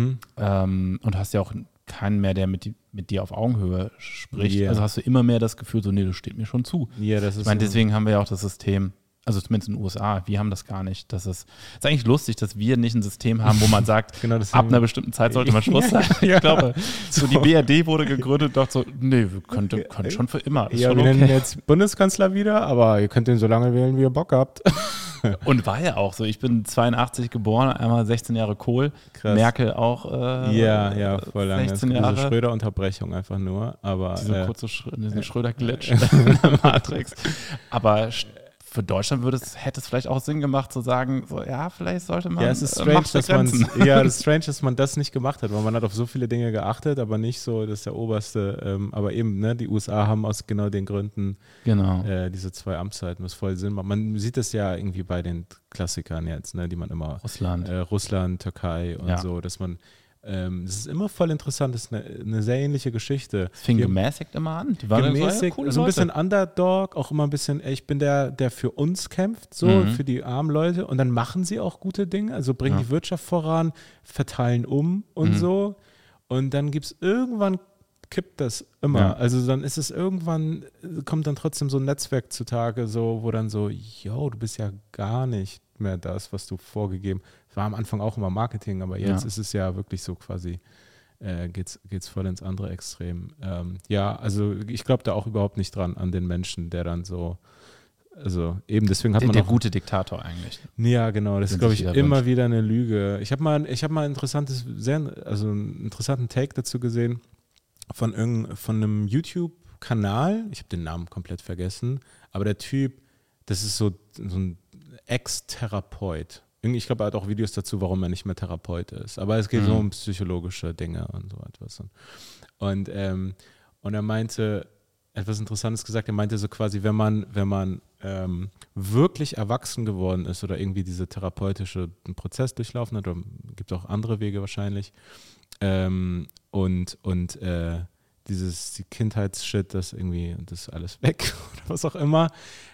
Und hast ja auch keinen mehr, der mit dir auf Augenhöhe spricht. Yeah. Also hast du immer mehr das Gefühl, so, nee, das steht mir schon zu. Ja, das ist ich meine, deswegen haben wir ja auch das System, also zumindest in den USA, wir haben das gar nicht. Das ist eigentlich lustig, dass wir nicht ein System haben, wo man sagt, genau, ab einer bestimmten Zeit sollte man Schluss sein. Ich glaube, so die BRD wurde gegründet und dachte so, nee, wir können schon für immer. Ja, wir nennen jetzt Bundeskanzler wieder, aber ihr könnt ihn so lange wählen, wie ihr Bock habt. Und war ja auch so. Ich bin 82 geboren, einmal 16 Jahre Kohl. Krass. Merkel auch ja, voll lange. 16 Jahre. Diese Schröder-Unterbrechung einfach nur. Aber, diese kurze Schröder-Glitch in der Matrix. Aber für Deutschland hätte es vielleicht auch Sinn gemacht zu sagen, so, ja, vielleicht sollte man es ist strange, dass man das nicht gemacht hat, weil man hat auf so viele Dinge geachtet, aber nicht so, das ist der oberste, aber eben, ne, die USA haben aus genau den Gründen diese 2 Amtszeiten, was voll Sinn macht. Man sieht das ja irgendwie bei den Klassikern jetzt, ne, die man immer Russland, Türkei und so, dass man es ist immer voll interessant, das ist eine sehr ähnliche Geschichte. Es fing gemäßigt immer an. Die waren gemäßigt, so ein bisschen Underdog, auch immer ein bisschen, ich bin der für uns kämpft, so für die armen Leute und dann machen sie auch gute Dinge, also bringen die Wirtschaft voran, verteilen und so und dann kippt das immer. Ja. Also dann ist es irgendwann, kommt dann trotzdem so ein Netzwerk zutage, so, wo dann so, du bist ja gar nicht mehr das, was du vorgegeben hast. War am Anfang auch immer Marketing, aber jetzt ist es ja wirklich so quasi, geht's voll ins andere Extrem. Also ich glaube da auch überhaupt nicht dran an den Menschen, der dann so, also eben deswegen hat man der gute Diktator eigentlich. Ja, genau, das ist, glaube ich, immer wieder eine Lüge. Ich habe mal einen interessanten Take dazu gesehen von einem YouTube-Kanal, ich habe den Namen komplett vergessen, aber der Typ, das ist so ein Ex-Therapeut. Ich glaube, er hat auch Videos dazu, warum er nicht mehr Therapeut ist. Aber es geht so um psychologische Dinge und so etwas. Und er meinte etwas Interessantes gesagt. Er meinte so quasi, wenn man wirklich erwachsen geworden ist oder irgendwie diese therapeutische Prozess durchlaufen hat, oder gibt es auch andere Wege wahrscheinlich, die Kindheitsshit, das ist alles weg oder was auch immer,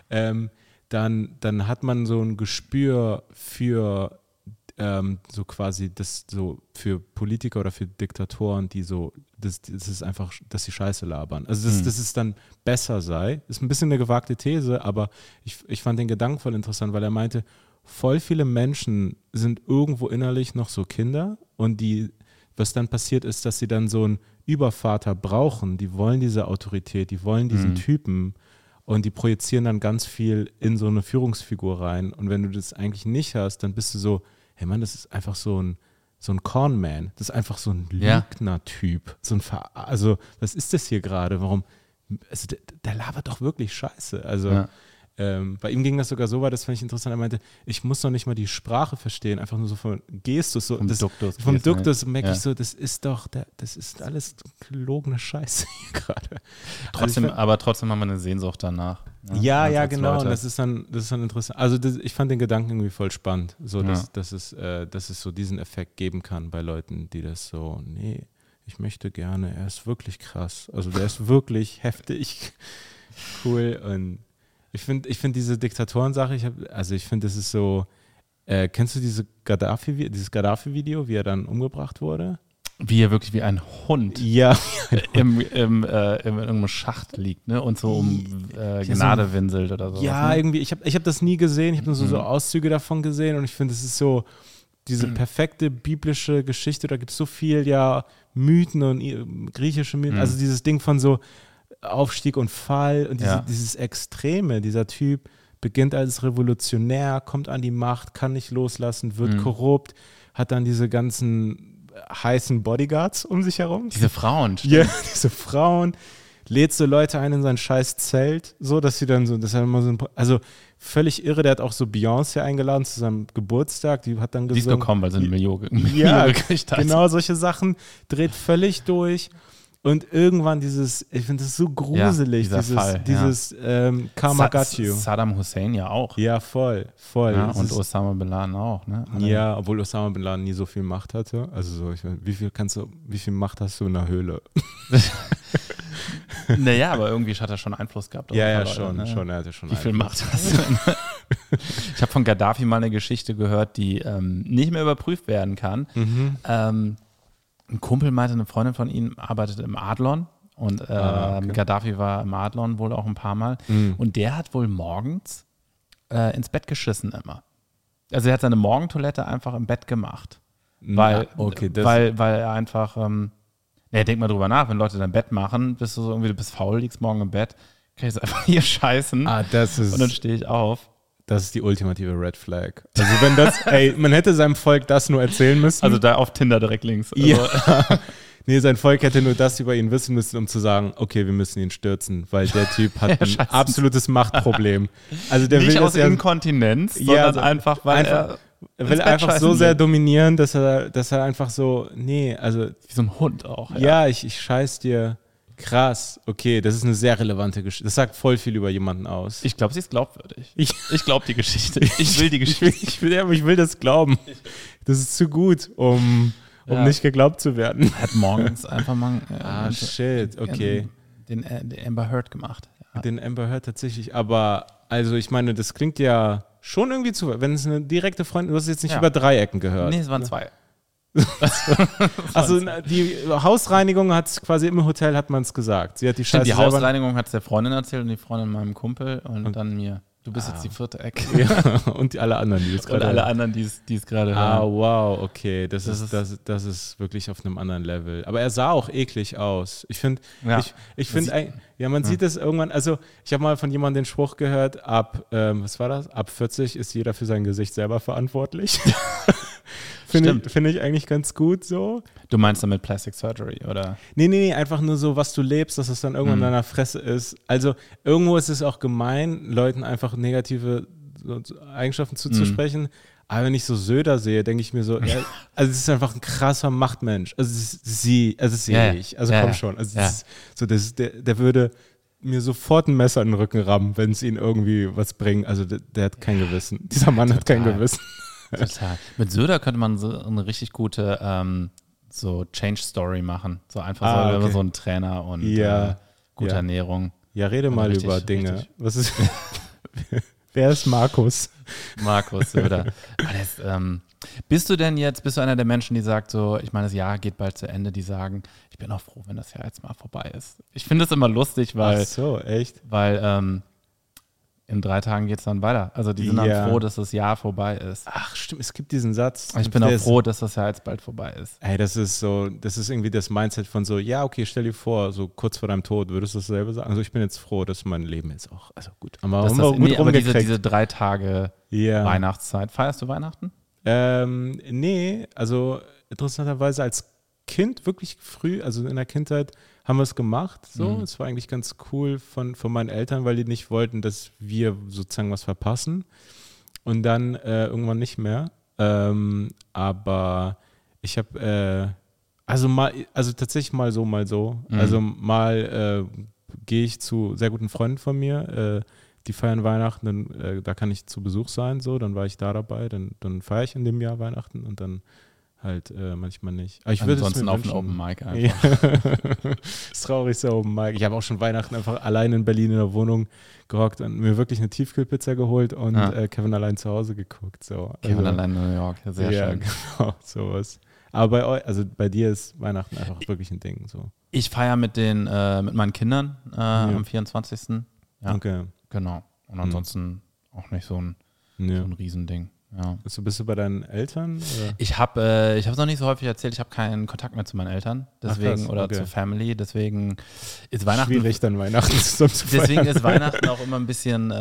dann hat man so ein Gespür für so quasi das so für Politiker oder für Diktatoren, die so, das ist einfach, dass sie Scheiße labern. Also dass es dann besser sei. Ist ein bisschen eine gewagte These, aber ich fand den Gedanken voll interessant, weil er meinte, voll viele Menschen sind irgendwo innerlich noch so Kinder und was dann passiert ist, dass sie dann so einen Übervater brauchen, die wollen diese Autorität, die wollen diesen Typen. Und die projizieren dann ganz viel in so eine Führungsfigur rein. Und wenn du das eigentlich nicht hast, dann bist du so, hey Mann, das ist einfach so ein Conman. Das ist einfach so ein Lügner-Typ. Also, was ist das hier gerade? Warum? Also, der labert doch wirklich Scheiße. Also, bei ihm ging das sogar so weit, das fand ich interessant. Er meinte, ich muss noch nicht mal die Sprache verstehen, einfach nur so von Gestus. So, vom Duktus merke ich so, das ist alles gelogene Scheiße hier gerade. Trotzdem haben wir eine Sehnsucht danach. Ja, genau. Und das ist dann interessant. Also ich fand den Gedanken irgendwie voll spannend, so dass es so diesen Effekt geben kann bei Leuten, die das so, nee, ich möchte gerne, er ist wirklich krass. Also der ist wirklich heftig, cool und ich finde diese Diktatoren-Sache, ich finde, das ist so, kennst du dieses Gaddafi-Video, wie er dann umgebracht wurde? Wie er wirklich wie ein Hund in irgendeinem Schacht liegt, ne? Und so Gnade winselt oder so. Ja, ne? irgendwie, ich hab das nie gesehen, ich habe nur so Auszüge davon gesehen und ich finde, es ist so diese perfekte biblische Geschichte, da gibt es so viel Mythen und griechische Mythen, also dieses Ding von so Aufstieg und Fall und dieses Extreme, dieser Typ beginnt als Revolutionär, kommt an die Macht, kann nicht loslassen, wird korrupt, hat dann diese ganzen heißen Bodyguards um sich herum. Diese Frauen. Ja, diese Frauen. Lädt so Leute ein in sein scheiß Zelt, so, dass sie dann so, das ist immer so also völlig irre, der hat auch so Beyoncé eingeladen zu seinem Geburtstag, die hat dann gesungen. Die ist gekommen, weil sie eine Million gekriegt hat. Genau, solche Sachen, dreht völlig durch. Und irgendwann ich finde das so gruselig, dieses Karma got you. Saddam Hussein ja auch. Ja, voll. Ja, und Osama Bin Laden auch, ne? Ja, obwohl Osama Bin Laden nie so viel Macht hatte. Also so, ich meine, wie viel Macht hast du in der Höhle? Naja, aber irgendwie hat er schon Einfluss gehabt. Ja, schon, er hatte schon Wie viel Macht hast du? Ich habe von Gaddafi mal eine Geschichte gehört, die nicht mehr überprüft werden kann. Ein Kumpel meinte, eine Freundin von ihm arbeitet im Adlon und Gaddafi war im Adlon wohl auch ein paar Mal. Und der hat wohl morgens ins Bett geschissen immer. Also er hat seine Morgentoilette einfach im Bett gemacht. Weil er einfach, denk mal drüber nach, wenn Leute dein Bett machen, bist du so irgendwie, du bist faul, liegst morgen im Bett, kann ich jetzt einfach hier scheißen und dann stehe ich auf. Das ist die ultimative Red Flag. Also wenn das, man hätte seinem Volk das nur erzählen müssen. Also da auf Tinder direkt links. Also. Ja. Nee, sein Volk hätte nur das über ihn wissen müssen, um zu sagen, okay, wir müssen ihn stürzen, weil der Typ hat ein absolutes Machtproblem. Also der nicht will aus Inkontinenz, sondern einfach, weil er will einfach so sehr dominieren, dass er einfach so, wie so ein Hund auch. Ja, ich scheiß dir. Krass, okay, das ist eine sehr relevante Geschichte. Das sagt voll viel über jemanden aus. Ich glaube, sie ist glaubwürdig. Ich glaube die Geschichte. Ich will die Geschichte. Ich will das glauben. Das ist zu gut, um nicht geglaubt zu werden. Er hat morgens einfach mal shit, okay. Den Amber Heard gemacht. Ja. Den Amber Heard tatsächlich, aber also ich meine, das klingt ja schon irgendwie zu, wenn es eine direkte Freundin, du hast jetzt nicht über Dreiecken gehört. Nee, es waren 2. Also die Hausreinigung hat es quasi im Hotel, hat man es gesagt. Sie hat die Scheiße die Hausreinigung hat es der Freundin erzählt und die Freundin meinem Kumpel und dann mir. Du bist jetzt die 4. Ecke. Ja, und alle anderen, die es gerade. Und alle anderen, die es gerade hören. Wow, okay. Das ist wirklich auf einem anderen Level. Aber er sah auch eklig aus. Ich finde, man sieht es irgendwann, also ich habe mal von jemandem den Spruch gehört, was war das? Ab 40 ist jeder für sein Gesicht selber verantwortlich. Finde ich eigentlich ganz gut so. Du meinst damit Plastic Surgery, oder? Nee, einfach nur so, was du lebst, dass es dann irgendwann in deiner Fresse ist. Also irgendwo ist es auch gemein, Leuten einfach negative Eigenschaften zuzusprechen. Aber wenn ich so Söder sehe, denke ich mir so, also es ist einfach ein krasser Machtmensch. Also das sehe ich. Also komm schon. Also es ist so, der würde mir sofort ein Messer in den Rücken rammen, wenn es ihn irgendwie was bringt. Also der hat kein Gewissen. Dieser Mann hat kein Gewissen. Total. Mit Söder könnte man so eine richtig gute so Change-Story machen. So einfach so ein Trainer und gute Ernährung. Ja, rede mal über Dinge. Was ist wer ist Markus? Markus Söder. Bist du einer der Menschen, die sagt so, ich meine, das Jahr geht bald zu Ende, die sagen, ich bin auch froh, wenn das Jahr jetzt mal vorbei ist. Ich finde es immer lustig, weil ach so, echt? Weil in 3 Tagen geht es dann weiter. Also die sind dann froh, dass das Jahr vorbei ist. Ach stimmt, es gibt diesen Satz. Ich bin auch froh, dass das Jahr jetzt bald vorbei ist. Ey, das ist irgendwie das Mindset von so, ja, okay, stell dir vor, so kurz vor deinem Tod, würdest du dasselbe sagen? Also ich bin jetzt froh, dass mein Leben jetzt auch, also gut. Aber diese 3 Tage Weihnachtszeit, feierst du Weihnachten? Nee, also interessanterweise als Kind wirklich früh, also in der Kindheit haben wir es gemacht. So, es war eigentlich ganz cool von meinen Eltern, weil die nicht wollten, dass wir sozusagen was verpassen. Und dann irgendwann nicht mehr. Aber ich habe tatsächlich mal so. Also mal gehe ich zu sehr guten Freunden von mir. Die feiern Weihnachten, da kann ich zu Besuch sein. So, dann war ich da dabei. Dann feiere ich in dem Jahr Weihnachten und dann halt manchmal nicht. Aber ich würde es mir auf wünschen. einen Open Mic einfach. Ja. Das traurigste Open Mic. Ich habe auch schon Weihnachten einfach allein in Berlin in der Wohnung gehockt und mir wirklich eine Tiefkühlpizza geholt und Kevin allein zu Hause geguckt. So. Kevin allein in New York, sehr schön. Genau, sowas. Aber bei euch, also bei dir ist Weihnachten einfach wirklich ein Ding. So. Ich feiere mit meinen Kindern am 24. Ja, okay. Genau. Und ansonsten auch nicht so ein Riesending. Ja. Bist du bei deinen Eltern? Oder? Ich habe es noch nicht so häufig erzählt, ich habe keinen Kontakt mehr zu meinen Eltern, deswegen zur Family, deswegen ist Weihnachten schwierig dann Weihnachten zusammen zu feiern. Deswegen ist Weihnachten auch immer ein bisschen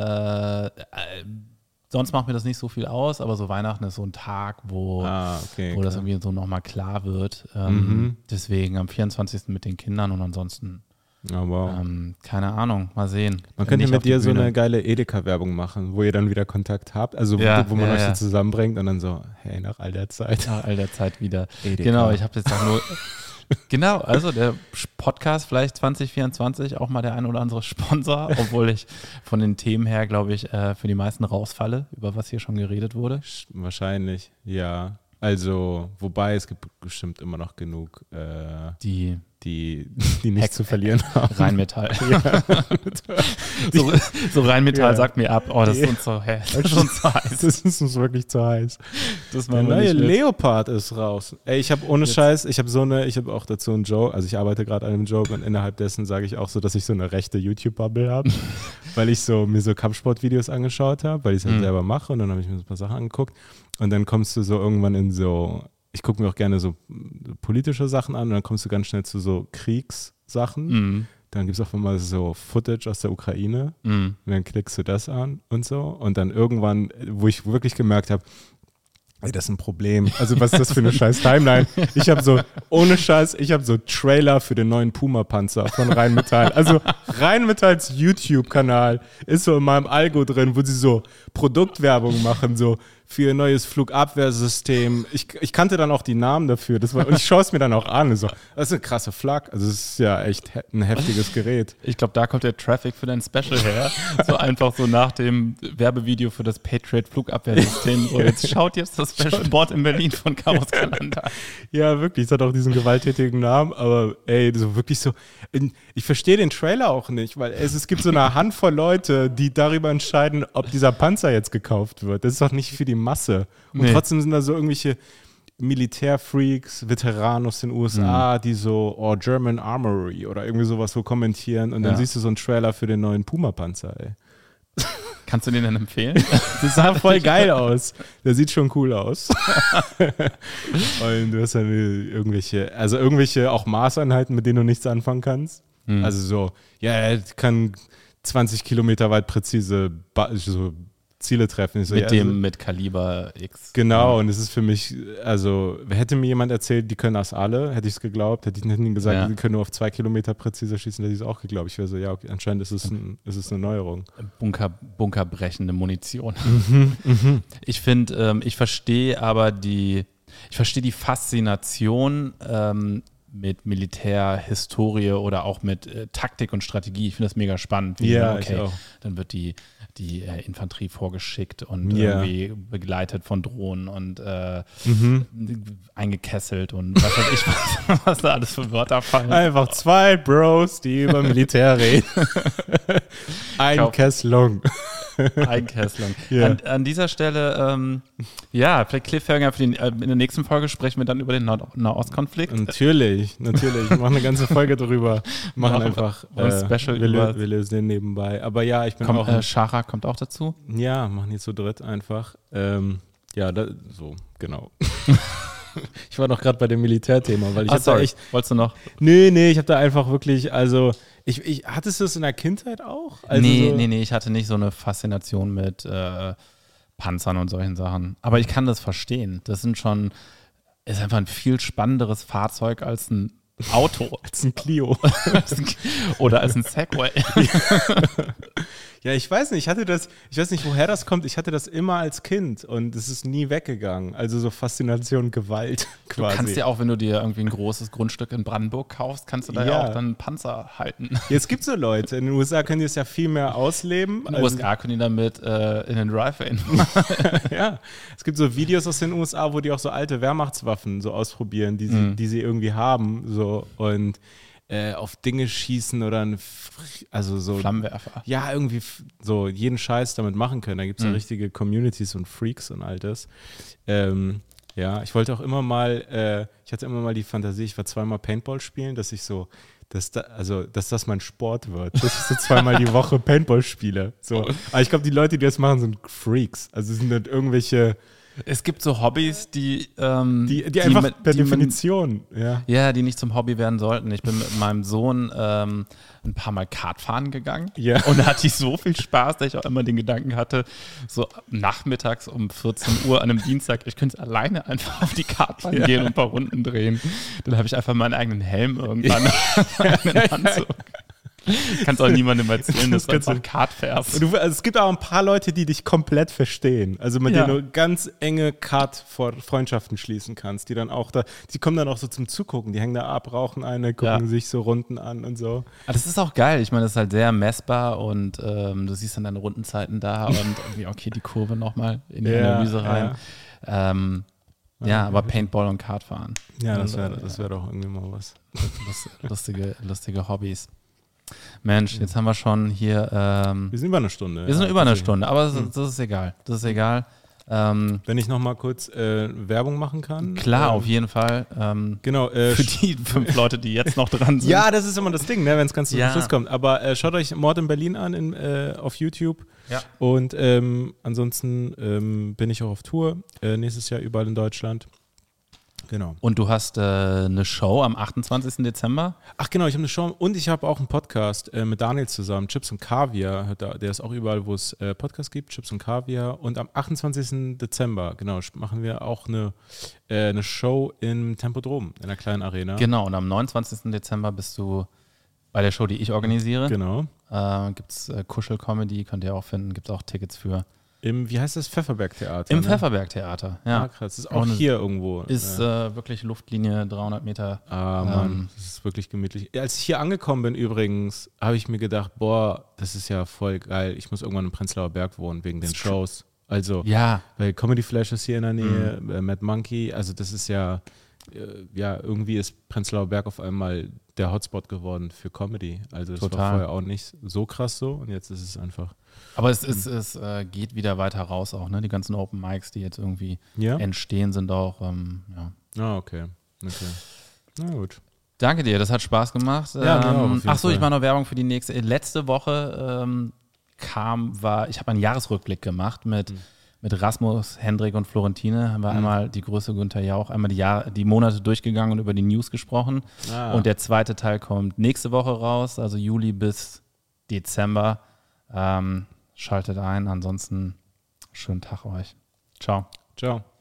sonst macht mir das nicht so viel aus, aber so Weihnachten ist so ein Tag, wo das irgendwie so nochmal klar wird. Deswegen am 24. mit den Kindern und ansonsten keine Ahnung, mal sehen. Man könnte mit dir so eine geile Edeka-Werbung machen, wo ihr dann wieder Kontakt habt, also wo man euch so zusammenbringt und dann so, hey, nach all der Zeit. Nach all der Zeit wieder. Edeka. Genau, ich habe jetzt auch nur genau, also der Podcast vielleicht 2024 auch mal der ein oder andere Sponsor, obwohl ich von den Themen her, glaube ich, für die meisten rausfalle, über was hier schon geredet wurde. Wahrscheinlich, ja. Also, wobei es gibt bestimmt immer noch genug, die nichts zu verlieren haben. Rheinmetall. Ja. so Rheinmetall sagt mir ab, das ist uns so heiß. Das ist uns wirklich zu heiß. Der neue Leopard ist raus. Ey, ich habe ohne Scheiß, ich habe auch dazu einen Joke, also ich arbeite gerade an einem Joke und innerhalb dessen sage ich auch so, dass ich so eine rechte YouTube-Bubble habe, weil ich mir so Kampfsportvideos angeschaut habe, weil ich es halt selber mache und dann habe ich mir so ein paar Sachen angeguckt und dann kommst du so irgendwann in so, ich gucke mir auch gerne so politische Sachen an und dann kommst du ganz schnell zu so Kriegssachen. Dann gibt es auch mal so Footage aus der Ukraine und dann klickst du das an und so. Und dann irgendwann, wo ich wirklich gemerkt habe, ey, das ist ein Problem. Also was ist das für eine scheiß Timeline? Ich habe so, ohne Scheiß, Trailer für den neuen Puma-Panzer von Rheinmetall. Also Rheinmetalls YouTube-Kanal ist so in meinem Algo drin, wo sie so Produktwerbung machen, so für ihr neues Flugabwehrsystem. Ich kannte dann auch die Namen dafür. Und ich schaue es mir dann auch an. So, das ist eine krasse Flak. Also es ist ja echt ein heftiges Gerät. Ich glaube, da kommt der Traffic für dein Special her. So einfach so nach dem Werbevideo für das Patriot Flugabwehrsystem. So, jetzt schaut das Special Board in Berlin von Chaos Kalender. Ja, wirklich. Es hat auch diesen gewalttätigen Namen. Aber ey, so wirklich so. Ich verstehe den Trailer auch nicht, weil es gibt so eine Handvoll Leute, die darüber entscheiden, ob dieser Panzer jetzt gekauft wird. Das ist doch nicht für die Masse. Und trotzdem sind da so irgendwelche Militärfreaks, Veteranen aus den USA, die so German Armory oder irgendwie sowas so kommentieren und dann siehst du so einen Trailer für den neuen Puma-Panzer, ey. Kannst du den denn empfehlen? Das sah voll geil aus. Der sieht schon cool aus. Und du hast dann irgendwelche auch Maßeinheiten, mit denen du nichts anfangen kannst. Also so, er kann 20 Kilometer weit präzise so Ziele treffen. Mit Kaliber X. Genau, und es ist für mich, also hätte mir jemand erzählt, die können das alle, hätte ich es geglaubt, hätte ich ihnen gesagt, die können nur auf 2 Kilometer präzise schießen, hätte ich es auch geglaubt. Ich wäre so, okay, anscheinend ist es eine Neuerung. Bunkerbrechende Munition. Ich finde, ich verstehe die Faszination mit Militärhistorie oder auch mit Taktik und Strategie. Ich finde das mega spannend. Ich auch. Dann wird die Infanterie vorgeschickt und irgendwie begleitet von Drohnen und eingekesselt und was weiß ich, was da alles für Wörter fallen. Einfach 2 Bros, die über Militär reden. Einkesselung. Einkesselung. Yeah. An dieser Stelle, vielleicht Cliffhanger in der nächsten Folge sprechen wir dann über den Nahostkonflikt. Natürlich. Wir machen eine ganze Folge darüber. Machen einfach ein Special wir lösen den nebenbei. Aber ja, ich bin auch... Shara kommt auch dazu? Ja, machen die zu dritt einfach. So, genau. Ich war noch gerade bei dem Militärthema, weil ich habe da echt... Wolltest du noch? Nee, ich habe da einfach wirklich, also... hattest du es in der Kindheit auch? Also nee, ich hatte nicht so eine Faszination mit Panzern und solchen Sachen. Aber ich kann das verstehen. Das ist einfach ein viel spannenderes Fahrzeug als ein Auto. Als ein Clio. Oder als ein Segway. Ja, ich weiß nicht, ich weiß nicht, woher das kommt. Ich hatte das immer als Kind und es ist nie weggegangen. Also so Faszination, Gewalt quasi. Du kannst ja auch, wenn du dir irgendwie ein großes Grundstück in Brandenburg kaufst, kannst du da ja auch dann einen Panzer halten. Ja, es gibt so Leute. In den USA können die es ja viel mehr ausleben. In den USA können die damit in den Drive-In. Ja, es gibt so Videos aus den USA, wo die auch so alte Wehrmachtswaffen so ausprobieren, die sie irgendwie haben. So und auf Dinge schießen oder so Flammenwerfer. Ja, irgendwie so jeden Scheiß damit machen können. Da gibt es ja richtige Communities und Freaks und all das. Ja, ich wollte auch immer mal, ich hatte immer mal die Fantasie, ich war zweimal Paintball spielen, dass ich so, dass das mein Sport wird, dass ich so zweimal die Woche Paintball spiele. So. Aber ich glaube, die Leute, die das machen, sind Freaks. Also sind nicht irgendwelche. Es gibt so Hobbys, die einfach per Definition, die nicht zum Hobby werden sollten. Ich bin mit meinem Sohn ein paar Mal Kart fahren gegangen und da hatte ich so viel Spaß, dass ich auch immer den Gedanken hatte, so nachmittags um 14 Uhr an einem Dienstag, ich könnte alleine einfach auf die Kartbahn gehen und ein paar Runden drehen. Dann habe ich einfach meinen eigenen Helm irgendwann einen Anzug. Kannst auch niemandem erzählen, dass du einfach Kart fährst. Es gibt auch ein paar Leute, die dich komplett verstehen. Also mit denen du ganz enge Kart-Freundschaften schließen kannst. Die dann auch die kommen dann auch so zum Zugucken. Die hängen da ab, rauchen eine, gucken sich so Runden an und so. Aber das ist auch geil. Ich meine, das ist halt sehr messbar und du siehst dann deine Rundenzeiten da und irgendwie, okay, die Kurve nochmal in die Analyse rein. Aber Paintball und Kartfahren. Ja, das wär doch irgendwie mal was. Lustige Hobbys. Mensch, jetzt haben wir schon hier. Wir sind über eine Stunde. Wir sind über eine Stunde, aber das ist egal. Das ist egal. Wenn ich noch mal kurz Werbung machen kann. Klar, auf jeden Fall. Genau. Für die 5 Leute, die jetzt noch dran sind. Ja, das ist immer das Ding, ne, wenn es ganz zum Schluss kommt. Aber schaut euch Mord in Berlin an auf YouTube. Ja. Und ansonsten bin ich auch auf Tour. Nächstes Jahr überall in Deutschland. Genau. Und du hast eine Show am 28. Dezember? Ach genau, ich habe eine Show und ich habe auch einen Podcast mit Daniel zusammen, Chips und Kaviar, der ist auch überall, wo es Podcasts gibt, Chips und Kaviar. Und am 28. Dezember, genau, machen wir auch eine Show im Tempodrom, in einer kleinen Arena. Genau, und am 29. Dezember bist du bei der Show, die ich organisiere. Genau. Gibt es Kuschel-Comedy, könnt ihr auch finden, gibt es auch Tickets für. Wie heißt das? Pfefferberg-Theater. Im Pfefferberg-Theater, ja. Ah, krass. Das ist auch hier irgendwo. Ist wirklich Luftlinie 300 Meter. Ah, Mann, das ist wirklich gemütlich. Als ich hier angekommen bin übrigens, habe ich mir gedacht, boah, das ist ja voll geil. Ich muss irgendwann im Prenzlauer Berg wohnen, wegen den Shows. Also, weil Comedy Flash ist hier in der Nähe, Mad Monkey, also das ist irgendwie ist Prenzlauer Berg auf einmal der Hotspot geworden für Comedy. Also das war vorher auch nicht so krass so und jetzt ist es einfach. Aber es geht wieder weiter raus auch, ne? Die ganzen Open Mics, die jetzt irgendwie entstehen, sind auch, okay. Na gut. Danke dir, das hat Spaß gemacht. Achso, ich mache noch Werbung für die nächste. Letzte Woche ich habe einen Jahresrückblick gemacht mit Rasmus, Hendrik und Florentine. Haben wir einmal die Größe Günther Jauch, einmal die Monate durchgegangen und über die News gesprochen. Und der zweite Teil kommt nächste Woche raus, also Juli bis Dezember. Schaltet ein, ansonsten schönen Tag euch. Ciao. Ciao.